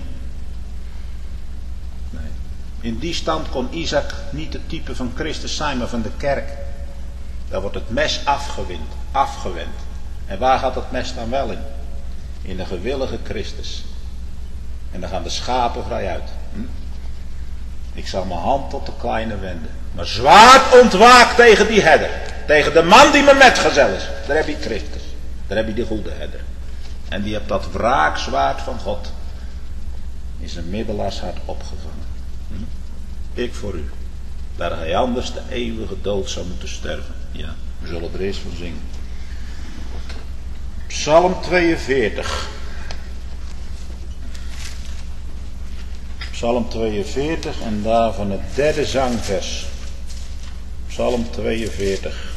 Nee. In die stand kon Isaac niet het type van Christus zijn, maar van de kerk. Daar wordt het mes afgewend. En waar gaat het mes dan wel in? In de gewillige Christus. En dan gaan de schapen vrij uit. Ik zal mijn hand tot de kleine wenden. Maar zwaard ontwaakt tegen die herder. Tegen de man die mijn metgezel is. Daar heb je Christus. Daar heb je de goede herder. En die hebt dat wraakzwaard van God in zijn middelaarshart opgevangen. Ik voor u. Dat hij anders de eeuwige dood zou moeten sterven. Ja, we zullen er eerst van zingen. Psalm 42. Psalm 42 en daarvan het derde zangvers. Psalm 42.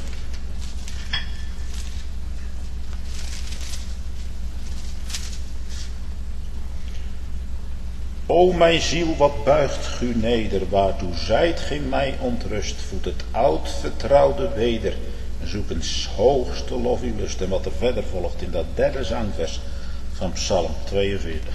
O mijn ziel, wat buigt u neder, waartoe zijt gij mij ontrust, voedt het oud vertrouwde weder, en zoek een hoogste lof uw lust. En wat er verder volgt in dat derde zangvers van Psalm 42.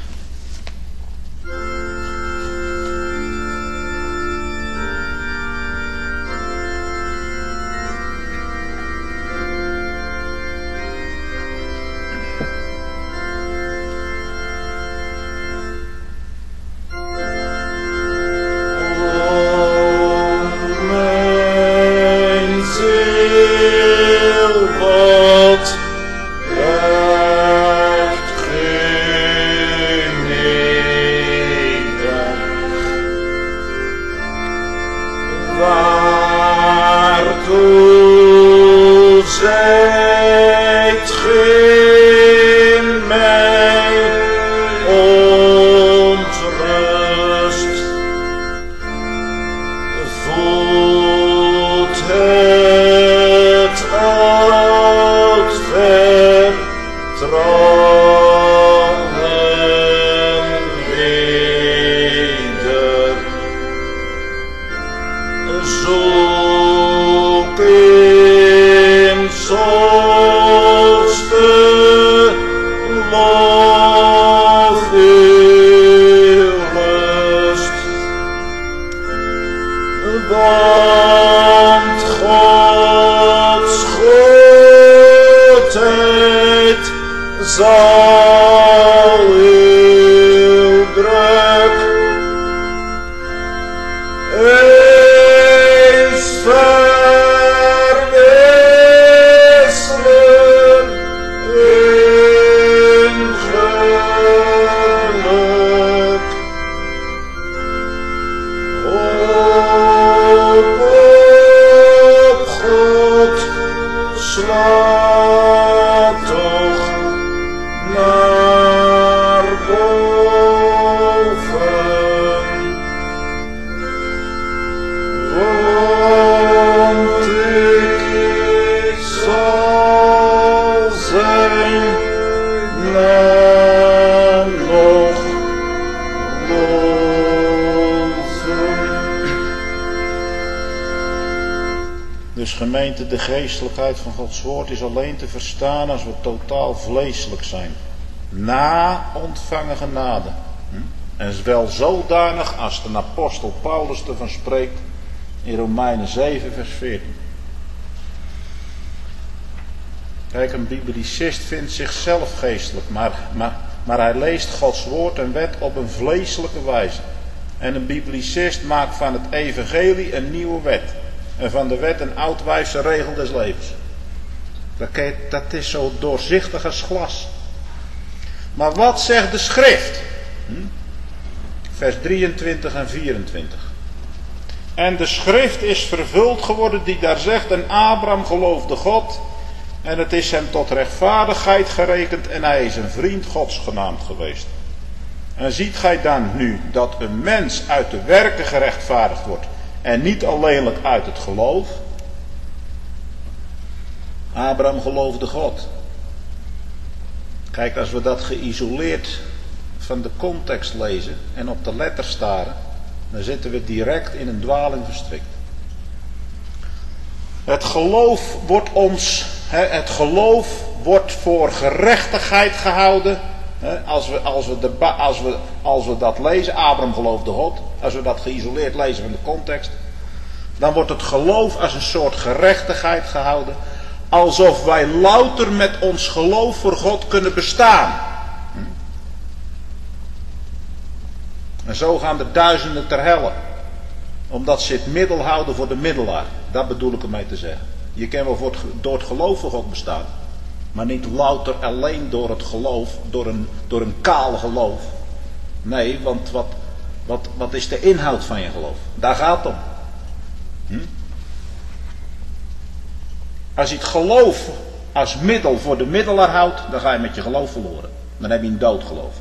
Love zal heel druk eens verwisselen in geluk. Hoop op God, slaat toch naar boven, want ik zal zijn naam nog loven. Dus gemeente, de geestelijkheid van Gods woord is alleen te verstaan als we totaal vleeselijk zijn. Na ontvangen genade. En is wel zodanig als de apostel Paulus ervan spreekt in Romeinen 7 vers 14. Kijk, een biblicist vindt zichzelf geestelijk, maar hij leest Gods woord en wet op een vleeselijke wijze. En een biblicist maakt van het evangelie een nieuwe wet. En van de wet een oudwijfse regel des levens. Dat is zo doorzichtig als glas. Maar wat zegt de schrift? Vers 23 en 24. En de schrift is vervuld geworden die daar zegt, en Abraham geloofde God, en het is hem tot rechtvaardigheid gerekend, en hij is een vriend Gods genaamd geweest. En ziet gij dan nu dat een mens uit de werken gerechtvaardigd wordt, en niet alleenlijk uit het geloof? Abraham geloofde God. Kijk, als we dat geïsoleerd van de context lezen en op de letter staren, dan zitten we direct in een dwaling verstrikt. Het geloof wordt voor gerechtigheid gehouden. Als we dat lezen, Abraham geloofde God, als we dat geïsoleerd lezen van de context, dan wordt het geloof als een soort gerechtigheid gehouden, alsof wij louter met ons geloof voor God kunnen bestaan. En zo gaan er duizenden ter helle, omdat ze het middel houden voor de middelaar. Dat bedoel ik ermee te zeggen. Je kan wel door het geloof voor God bestaan, maar niet louter alleen door het geloof, door een kaal geloof. Nee, want wat is de inhoud van je geloof? Daar gaat het om. Als je het geloof als middel voor de middelaar houdt, dan ga je met je geloof verloren. Dan heb je een doodgeloof.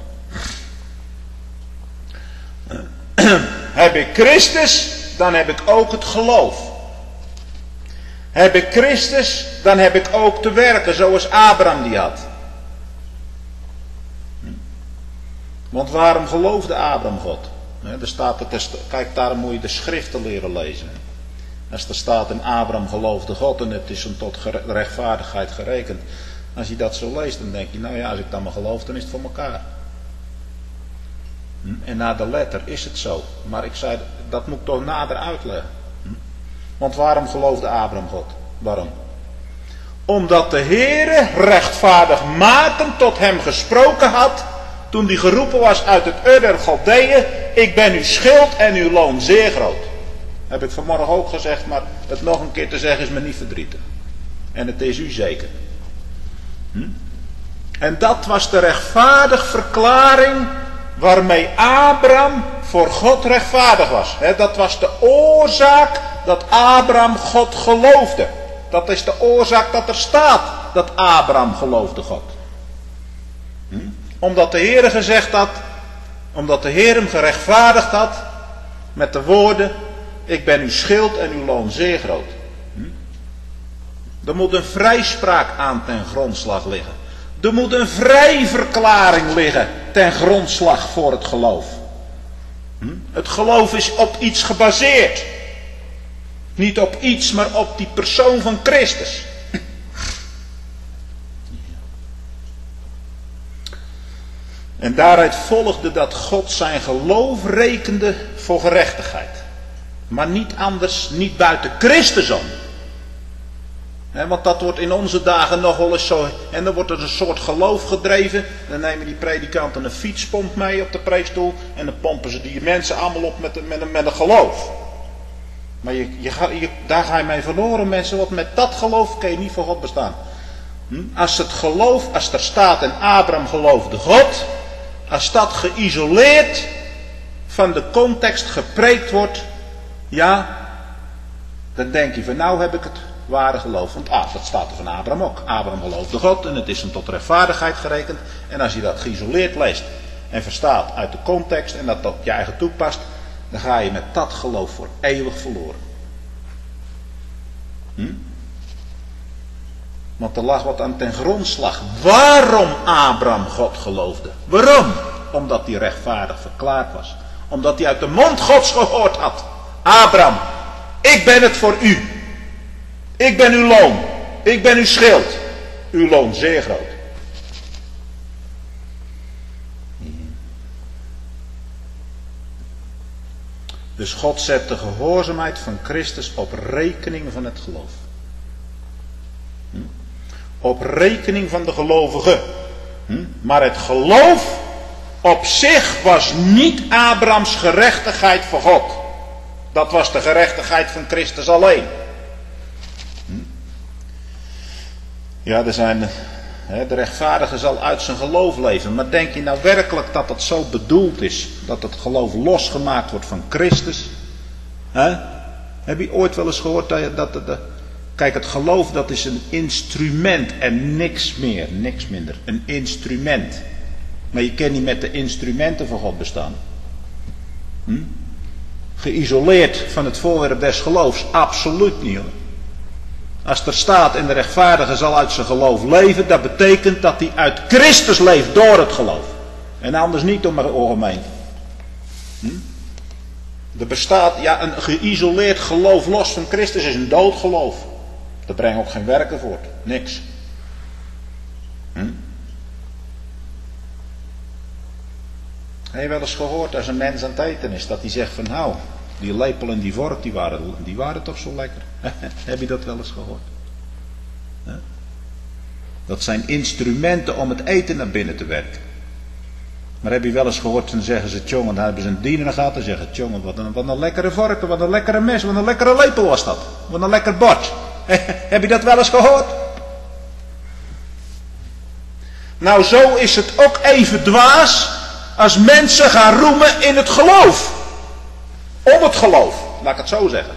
Heb ik Christus, dan heb ik ook het geloof. Heb ik Christus, dan heb ik ook te werken zoals Abraham die had. Want waarom geloofde Abraham God? Kijk, daarom moet je de schriften leren lezen. Als er staat in Abraham geloofde God en het is hem tot rechtvaardigheid gerekend. Als je dat zo leest, dan denk je, nou ja, als ik dan maar geloof, dan is het voor elkaar. En naar de letter is het zo. Maar ik zei, dat moet ik toch nader uitleggen. Want waarom geloofde Abraham God? Waarom? Omdat de Heere rechtvaardigmakend tot hem gesproken had, toen hij geroepen was uit het Ur der Galdeeën, ik ben uw schild en uw loon zeer groot. Heb ik vanmorgen ook gezegd, maar het nog een keer te zeggen is me niet verdrietig. En het is u zeker. En dat was de rechtvaardig verklaring waarmee Abraham voor God rechtvaardig was. Dat was de oorzaak dat Abraham God geloofde. Dat is de oorzaak dat er staat dat Abraham geloofde God. Omdat de Heer gezegd had, omdat de Heer hem gerechtvaardigd had met de woorden, ik ben uw schild en uw loon zeer groot. Er moet een vrijspraak aan ten grondslag liggen. Er moet een vrijverklaring liggen ten grondslag voor het geloof. Het geloof is op iets gebaseerd. Niet op iets, maar op die persoon van Christus. En daaruit volgde dat God zijn geloof rekende voor gerechtigheid. Maar niet anders, niet buiten Christus om. Want dat wordt in onze dagen nog wel eens zo. En dan wordt er een soort geloof gedreven. Dan nemen die predikanten een fietspomp mee op de preekstoel. En dan pompen ze die mensen allemaal op met een geloof. Maar daar ga je mee verloren, mensen. Want met dat geloof kun je niet voor God bestaan. Als het geloof, als er staat en Abraham geloofde God. Als dat geïsoleerd van de context gepreekt wordt. Ja, dan denk je van nou heb ik het ware geloof. Want dat staat er van Abraham ook. Abraham geloofde God en het is hem tot rechtvaardigheid gerekend. En als je dat geïsoleerd leest en verstaat uit de context en dat op je eigen toepast. Dan ga je met dat geloof voor eeuwig verloren. Want er lag wat aan ten grondslag. Waarom Abraham God geloofde? Waarom? Omdat hij rechtvaardig verklaard was. Omdat hij uit de mond Gods gehoord had. Abraham, ik ben het voor u. Ik ben uw loon. Ik ben uw schild. Uw loon zeer groot. Dus God zet de gehoorzaamheid van Christus op rekening van het geloof. Op rekening van de gelovigen. Maar het geloof op zich was niet Abrahams gerechtigheid voor God. Dat was de gerechtigheid van Christus alleen. Ja, de rechtvaardige zal uit zijn geloof leven. Maar denk je nou werkelijk dat het zo bedoeld is? Dat het geloof losgemaakt wordt van Christus? Heb je ooit wel eens gehoord kijk, het geloof dat is een instrument en niks meer, niks minder. Een instrument. Maar je kan niet met de instrumenten van God bestaan. Geïsoleerd van het voorwerp des geloofs, absoluut niet hoor. Als er staat en de rechtvaardige zal uit zijn geloof leven, dat betekent dat hij uit Christus leeft door het geloof. En anders niet om maar algemeen. Er bestaat, een geïsoleerd geloof los van Christus is een dood geloof. Dat brengt ook geen werken voort. Niks. Heb je wel eens gehoord als een mens aan het eten is, dat hij zegt van nou, die lepel en die vork die waren toch zo lekker. Heb je dat wel eens gehoord? Dat zijn instrumenten om het eten naar binnen te werken. Maar heb je wel eens gehoord, dan zeggen ze tjonge, dan hebben ze een diener gehad en zeggen tjonge, wat een lekkere vork, wat een lekkere mes, wat een lekkere lepel was dat. Wat een lekker bord. Heb je dat wel eens gehoord? Nou, zo is het ook even dwaas als mensen gaan roemen in het geloof. Om het geloof, laat ik het zo zeggen.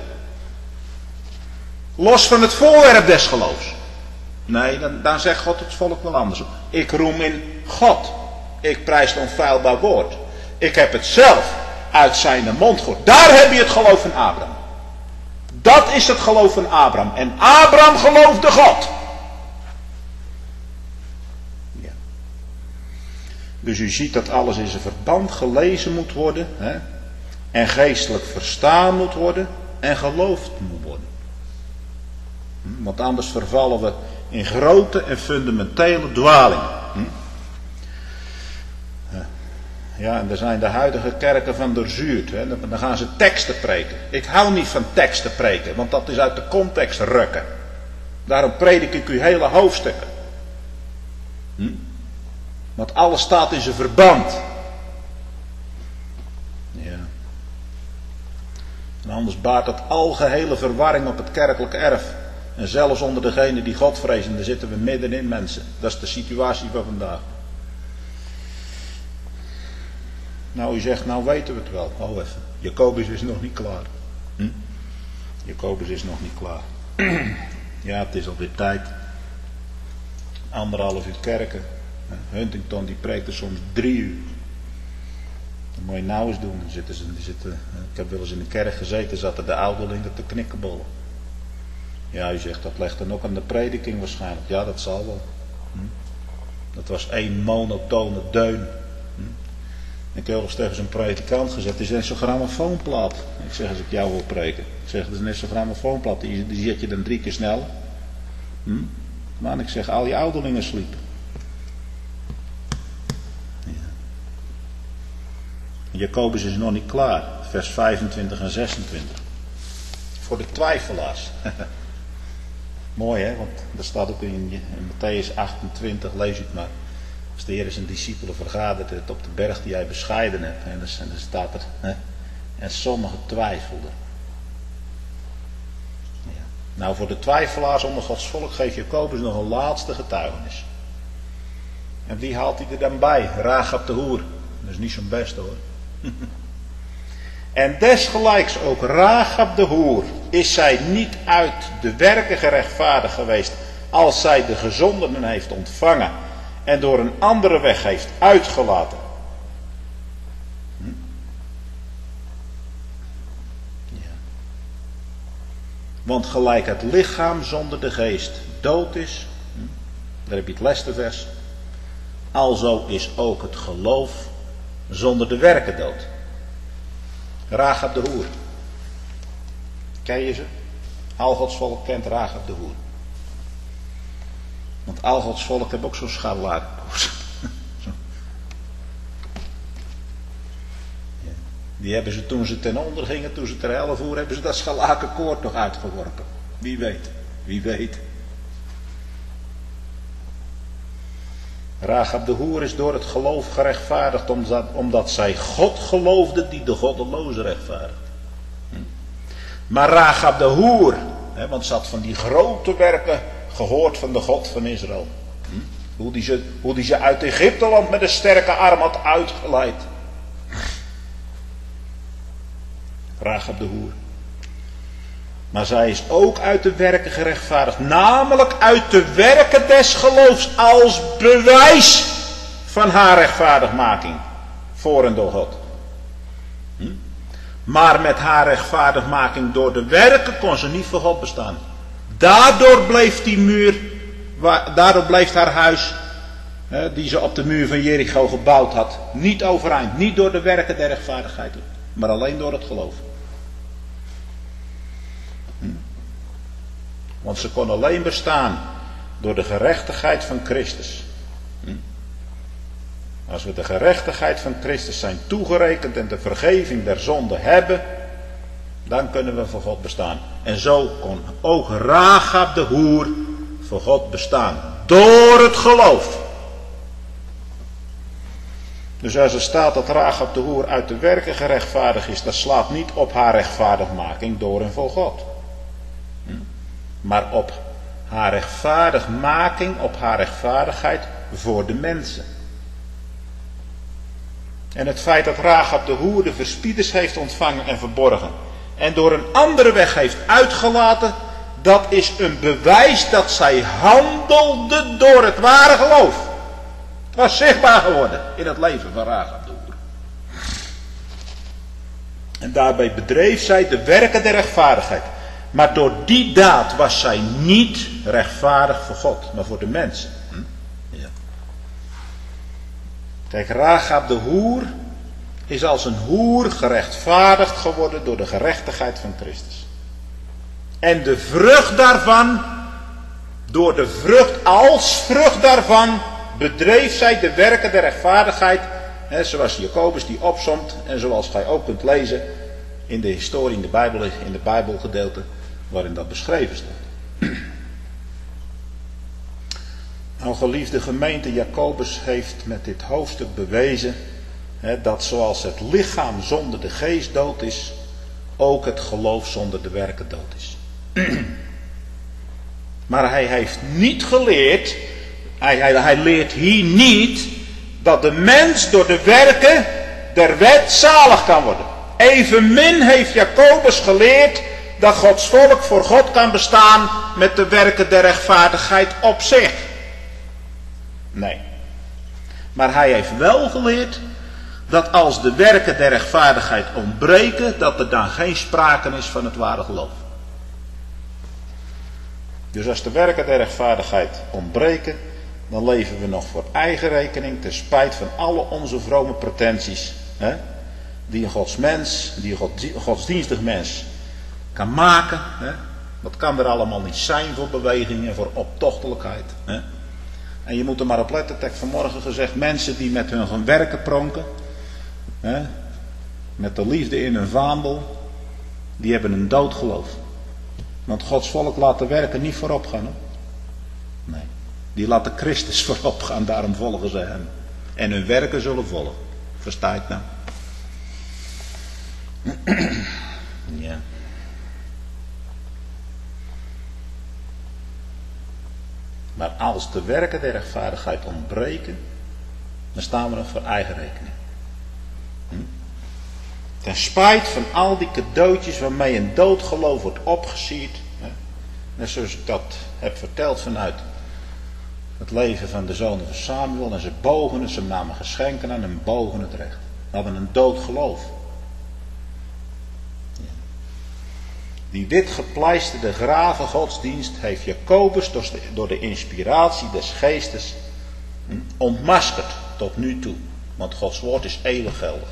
Los van het voorwerp des geloofs. Nee, dan zegt God het volk wel anders. Ik roem in God. Ik prijs het onfeilbaar woord. Ik heb het zelf uit zijn mond gehoord. Daar heb je het geloof van Abraham. Dat is het geloof van Abraham. En Abraham geloofde God. Ja. Dus u ziet dat alles in zijn verband gelezen moet worden. En geestelijk verstaan moet worden. En geloofd moet worden. Want anders vervallen we in grote en fundamentele dwalingen. Ja, en daar zijn de huidige kerken van doorzuurd. Dan gaan ze teksten preken. Ik hou niet van teksten preken, want dat is uit de context rukken. Daarom predik ik u hele hoofdstukken. Want alles staat in zijn verband. Ja. En anders baart het algehele verwarring op het kerkelijke erf. En zelfs onder degenen die God vrezen, daar zitten we middenin, mensen. Dat is de situatie van vandaag. Nou, u zegt, nou weten we het wel. Oh even, Jacobus is nog niet klaar. Jacobus is nog niet klaar. Ja, het is alweer tijd. 1,5 uur kerken. Huntington die preekt er soms 3 uur. Dat moet je nou eens doen. Ik heb wel eens in een kerk gezeten, zaten de ouderlingen te knikkenbollen. Ja, u zegt, dat legt dan ook aan de prediking waarschijnlijk. Ja, dat zal wel. Dat was 1 monotone deun. Ik heb eens tegen zo'n predikant gezegd, het is net zo'n grammofoonplaat. Ik zeg, als ik jou wil preken. Ik zeg, het is net zo'n grammofoonplaat, die zet je dan 3 keer snel. Maar ik zeg, al je ouderlingen sliepen. Ja. Jacobus is nog niet klaar. Vers 25 en 26. Voor de twijfelaars. Mooi hè, want er staat ook in Mattheüs 28, lees het maar. Als de Heer zijn discipelen vergadert het op de berg die hij bescheiden hebt. En dan staat er, hè, en sommigen twijfelden. Ja. Nou, voor de twijfelaars onder Gods volk geeft Jacobus nog een laatste getuigenis. En wie haalt hij er dan bij? Rahab de hoer. Dat is niet zo'n best hoor. En desgelijks ook Rahab de hoer, is zij niet uit de werken gerechtvaardigd geweest, als zij de gezondenen heeft ontvangen en door een andere weg heeft uitgelaten. Ja. Want gelijk het lichaam zonder de geest dood is, daar heb je het Lestervers, alzo is ook het geloof zonder de werken dood. Rahab de hoer. Ken je ze? Al Gods volk kent Rahab de hoer. Want al Gods volk heeft ook zo'n scharlakenkoers. Ja. Die hebben ze toen ze ten onder gingen, toen ze ter helle voeren, hebben ze dat scharlakenkoord nog uitgeworpen. Wie weet, wie weet. Rahab de hoer is door het geloof gerechtvaardigd omdat zij God geloofde die de goddeloze rechtvaardigt. Maar Rahab de hoer, want ze had van die grote werken gehoord van de God van Israël. Hoe die ze uit Egypteland met een sterke arm had uitgeleid. Rahab de hoer. Maar zij is ook uit de werken gerechtvaardigd. Namelijk uit de werken des geloofs als bewijs van haar rechtvaardigmaking. Voor en door God. Maar met haar rechtvaardigmaking door de werken kon ze niet voor God bestaan. Daardoor bleef die muur, daardoor bleef haar huis, die ze op de muur van Jericho gebouwd had, niet overeind. Niet door de werken der rechtvaardigheid, maar alleen door het geloof. Want ze kon alleen bestaan door de gerechtigheid van Christus. Als we de gerechtigheid van Christus zijn toegerekend en de vergeving der zonde hebben, dan kunnen we voor God bestaan. En zo kon ook Rahab de hoer voor God bestaan. Door het geloof. Dus als er staat dat Rahab de hoer uit de werken gerechtvaardigd is, dat slaat niet op haar rechtvaardigmaking door en voor God. Maar op haar rechtvaardigmaking, op haar rechtvaardigheid voor de mensen. En het feit dat Rahab de hoer de verspieders heeft ontvangen en verborgen en door een andere weg heeft uitgelaten, dat is een bewijs dat zij handelde door het ware geloof. Het was zichtbaar geworden in het leven van Rahab de hoer. En daarbij bedreef zij de werken der rechtvaardigheid. Maar door die daad was zij niet rechtvaardig voor God, maar voor de mensen. Ja. Kijk, Rahab de hoer is als een hoer gerechtvaardigd geworden door de gerechtigheid van Christus. En de vrucht daarvan, door de vrucht, als vrucht daarvan, bedreef zij de werken der rechtvaardigheid. Zoals Jacobus die opsomt en zoals gij ook kunt lezen in de historie, in de Bijbelgedeelte, waarin dat beschreven staat. Nou, geliefde gemeente, Jacobus heeft met dit hoofdstuk bewezen dat zoals het lichaam zonder de geest dood is, ook het geloof zonder de werken dood is. Maar hij heeft niet geleerd, hij leert hier niet dat de mens door de werken der wet zalig kan worden. Evenmin heeft Jacobus geleerd dat Gods volk voor God kan bestaan met de werken der rechtvaardigheid op zich. Nee. Maar hij heeft wel geleerd dat als de werken der rechtvaardigheid ontbreken, dat er dan geen sprake is van het ware geloof. Dus als de werken der rechtvaardigheid ontbreken, dan leven we nog voor eigen rekening, ten spijt van alle onze vrome pretenties, die een godsmens, die een godsdienstig mens kan maken. Wat kan er allemaal niet zijn voor beweging en voor optochtelijkheid. En je moet er maar op letten, ik heb vanmorgen gezegd, mensen die met hun werken pronken, met de liefde in hun vaandel, die hebben een dood geloof. Want Gods volk laat de werken niet voorop gaan. Hoor. Nee. Die laten Christus voorop gaan, daarom volgen ze hem. En hun werken zullen volgen. Versta je het nou? Ja. Maar als de werken der rechtvaardigheid ontbreken, dan staan we nog voor eigen rekening. Ten spijt van al die cadeautjes waarmee een doodgeloof wordt opgesierd. Net zoals ik dat heb verteld vanuit het leven van de zonen van Samuel. En ze bogen het, ze namen geschenken aan en bogen het recht. We hadden een dood geloof. Die wit gepleisterde gravengodsdienst heeft Jacobus door de inspiratie des geestes ontmaskerd tot nu toe. Want Gods woord is eeuwig geldig.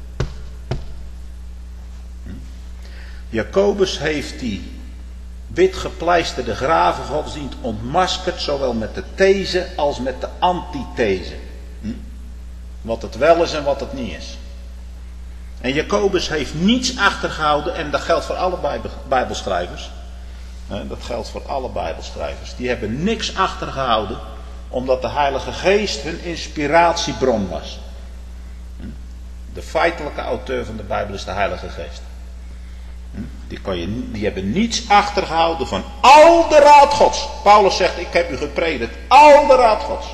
Jacobus heeft die wit gepleisterde gravengodsdienst ontmaskerd, zowel met de these als met de antithese. Wat het wel is en wat het niet is. En Jacobus heeft niets achtergehouden, en dat geldt voor alle bijbelschrijvers. Dat geldt voor alle bijbelschrijvers. Die hebben niks achtergehouden, omdat de Heilige Geest hun inspiratiebron was. De feitelijke auteur van de Bijbel is de Heilige Geest. Die hebben niets achtergehouden van al de raad Gods. Paulus zegt, ik heb u gepredikt, al de raad Gods.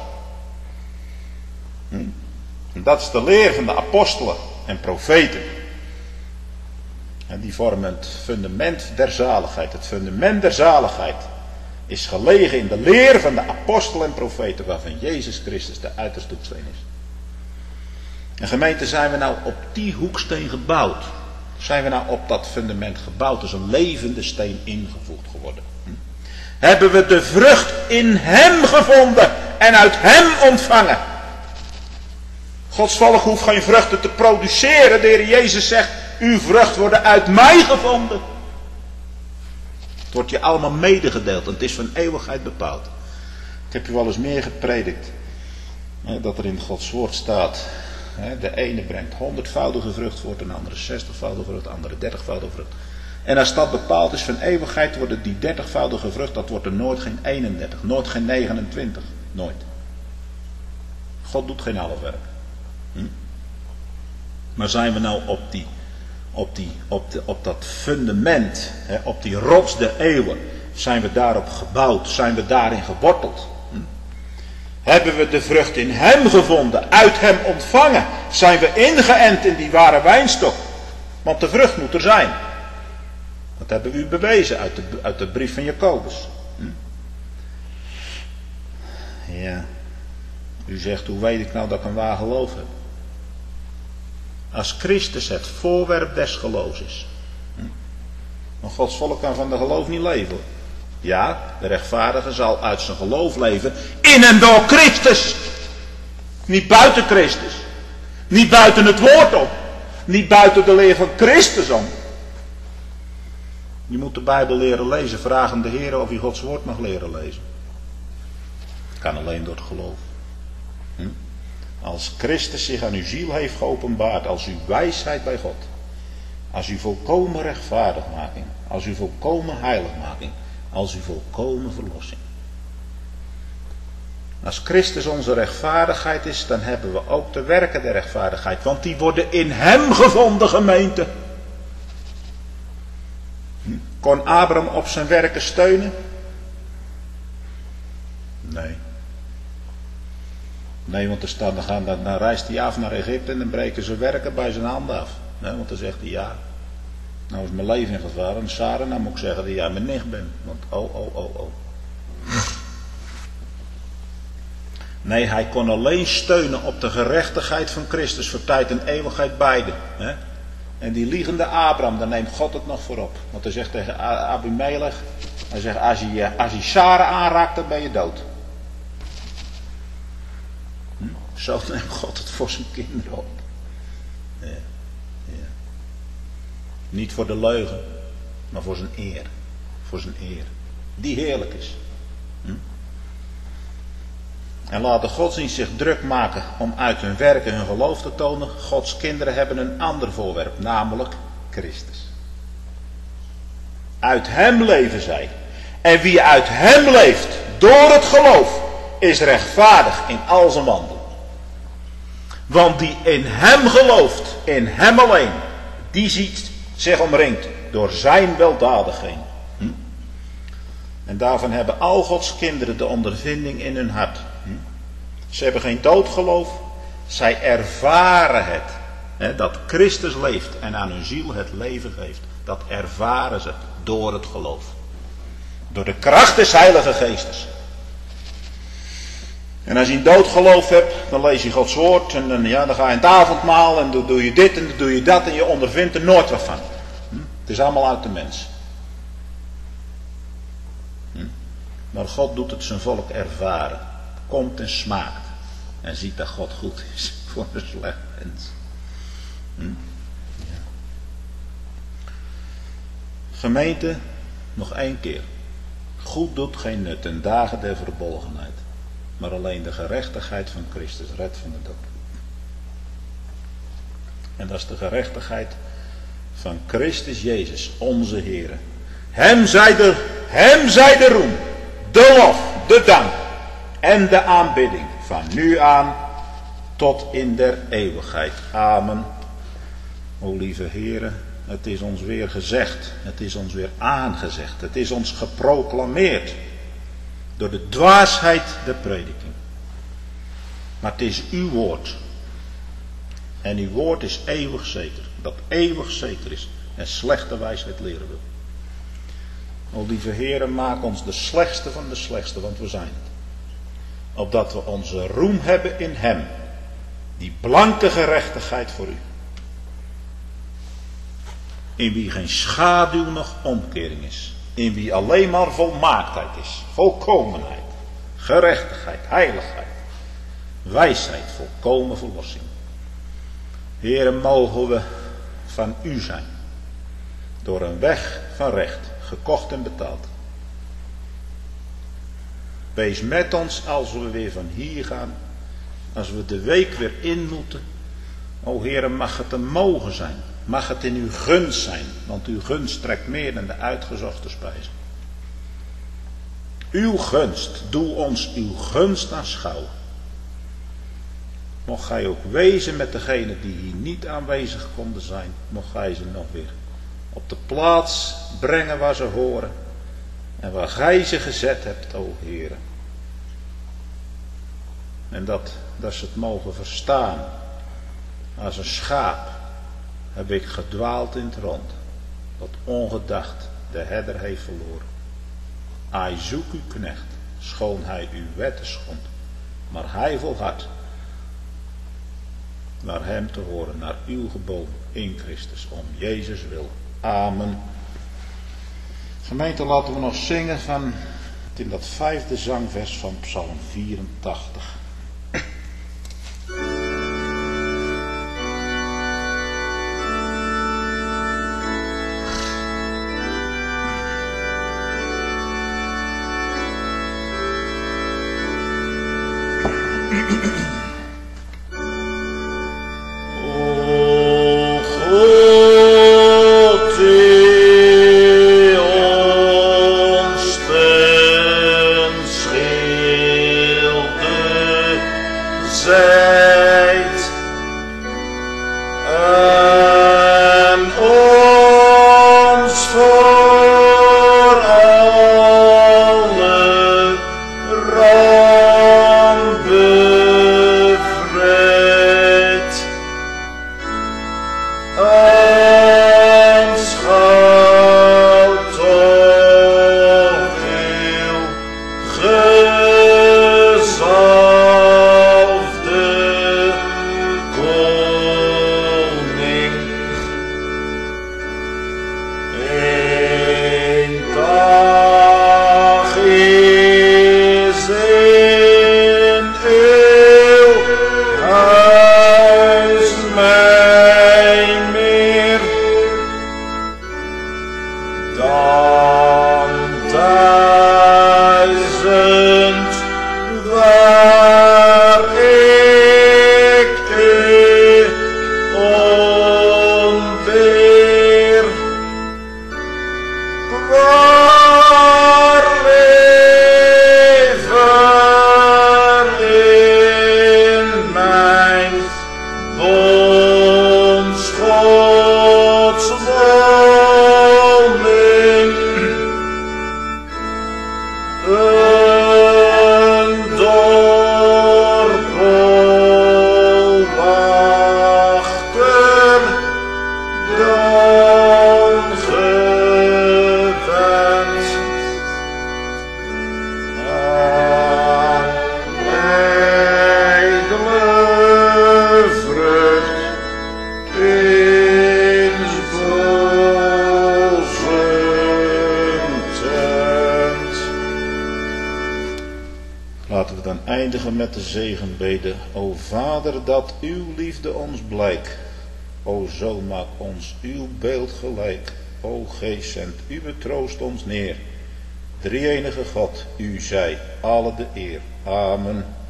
En dat is de leer van de apostelen en profeten. En die vormen het fundament der zaligheid. Het fundament der zaligheid is gelegen in de leer van de apostelen en profeten, waarvan Jezus Christus de uiterste hoeksteen is. En gemeente, zijn we nou op die hoeksteen gebouwd? Zijn we nou op dat fundament gebouwd? Als een levende steen ingevoegd geworden? Hebben we de vrucht in hem gevonden en uit hem ontvangen? Gods volk hoeft geen vruchten te produceren. De Heer Jezus zegt, uw vrucht worden uit mij gevonden. Het wordt je allemaal medegedeeld en het is van eeuwigheid bepaald. Ik heb je wel eens meer gepredikt. Dat er in Gods woord staat. De ene brengt 100-voudige vrucht voort, de andere 60-voudige vrucht, de andere 30-voudige vrucht. En als dat bepaald is van eeuwigheid, wordt die 30-voudige vrucht, dat wordt er nooit geen 31, nooit geen 29, nooit. God doet geen halfwerk. Maar zijn we nou op dat fundament, op die rots der eeuwen, zijn we daarop gebouwd, zijn we daarin geworteld? Hebben we de vrucht in hem gevonden, uit hem ontvangen, zijn we ingeënt in die ware wijnstok? Want de vrucht moet er zijn. Dat hebben we u bewezen uit de brief van Jacobus. Ja. U zegt, hoe weet ik nou dat ik een waar geloof heb? Als Christus het voorwerp des geloofs is. Want Gods volk kan van de geloof niet leven. Ja, de rechtvaardige zal uit zijn geloof leven in en door Christus. Niet buiten Christus. Niet buiten het woord om. Niet buiten de leer van Christus om. Je moet de Bijbel leren lezen. Vraag aan de Heer of je Gods woord mag leren lezen. Het kan alleen door het geloof. Als Christus zich aan uw ziel heeft geopenbaard, als uw wijsheid bij God, als uw volkomen rechtvaardigmaking, als uw volkomen heiligmaking, als uw volkomen verlossing. Als Christus onze rechtvaardigheid is, dan hebben we ook de werken der rechtvaardigheid, want die worden in hem gevonden, gemeente. Kon Abraham op zijn werken steunen? Nee. Nee, want er staat, dan reist hij af naar Egypte en dan breken ze werken bij zijn handen af. Nee, want dan zegt hij, ja, nou is mijn leven in gevaar. En Sarah, nou moet ik zeggen dat jij mijn nicht bent. Want oh. Nee, hij kon alleen steunen op de gerechtigheid van Christus voor tijd en eeuwigheid beide. Hè? En die liegende Abraham, daar neemt God het nog voor op. Want hij zegt tegen Abimelech, hij zegt, als je Sarah aanraakt, dan ben je dood. Zo neemt God het voor zijn kinderen op. Ja. Niet voor de leugen, maar voor zijn eer. Voor zijn eer. Die heerlijk is. En laat de godsdienst zich druk maken om uit hun werken hun geloof te tonen. Gods kinderen hebben een ander voorwerp, namelijk Christus. Uit hem leven zij. En wie uit hem leeft, door het geloof, is rechtvaardig in al zijn wandelen. Want die in hem gelooft, in hem alleen, die ziet zich omringd door zijn weldadigheden. En daarvan hebben al Gods kinderen de ondervinding in hun hart. Ze hebben geen doodgeloof, zij ervaren het. Dat Christus leeft en aan hun ziel het leven geeft. Dat ervaren ze door het geloof. Door de kracht des Heilige Geestes. En als je een doodgeloof hebt, dan lees je Gods woord. En dan ga je in het avondmaal en dan doe je dit en dan doe je dat. En je ondervindt er nooit wat van. Het is allemaal uit de mens. Maar God doet het zijn volk ervaren. Komt en smaakt. En ziet dat God goed is voor een slecht mens. Ja. Gemeente, nog 1 keer. Goed doet geen nut en dagen der verbolgenheid. Maar alleen de gerechtigheid van Christus redt van de dood. En dat is de gerechtigheid van Christus Jezus, onze Heere. Hem zij de roem, de lof, de dank en de aanbidding van nu aan tot in der eeuwigheid. Amen. O lieve Heere, het is ons weer gezegd, het is ons weer aangezegd, het is ons geproclameerd door de dwaasheid der prediking. Maar het is uw woord. En uw woord is eeuwig zeker. Dat eeuwig zeker is en slechte wijsheid leren wil. O lieve Heere, maak ons de slechtste van de slechtste, want we zijn het. Opdat we onze roem hebben in hem. Die blanke gerechtigheid voor u. In wie geen schaduw noch omkering is. In wie alleen maar volmaaktheid is. Volkomenheid. Gerechtigheid. Heiligheid. Wijsheid. Volkomen verlossing. Heere, mogen we van u zijn. Door een weg van recht. Gekocht en betaald. Wees met ons als we weer van hier gaan. Als we de week weer in moeten. O Heere, mag het een mogen zijn. Mag het in uw gunst zijn. Want uw gunst trekt meer dan de uitgezochte spijzen. Uw gunst. Doe ons uw gunst aanschouwen. Mocht gij ook wezen met degenen die hier niet aanwezig konden zijn. Mocht gij ze nog weer op de plaats brengen waar ze horen. En waar gij ze gezet hebt, o Heere. En dat ze het mogen verstaan. Als een schaap heb ik gedwaald in het rond. Dat ongedacht de herder heeft verloren. Hij zoekt uw knecht, schoon hij uw wetten schond. Maar hij volhardt naar hem te horen, naar uw geboden in Christus, om Jezus wil. Amen. Gemeente, laten we nog zingen van in dat 5e zangvers van Psalm 84. Schilder eindigen met de zegenbede. O Vader, dat uw liefde ons blijk. O Zoon, maak ons uw beeld gelijk. O Geest, zend uw troost ons neer. Drie-enige God, u zij alle de eer. Amen.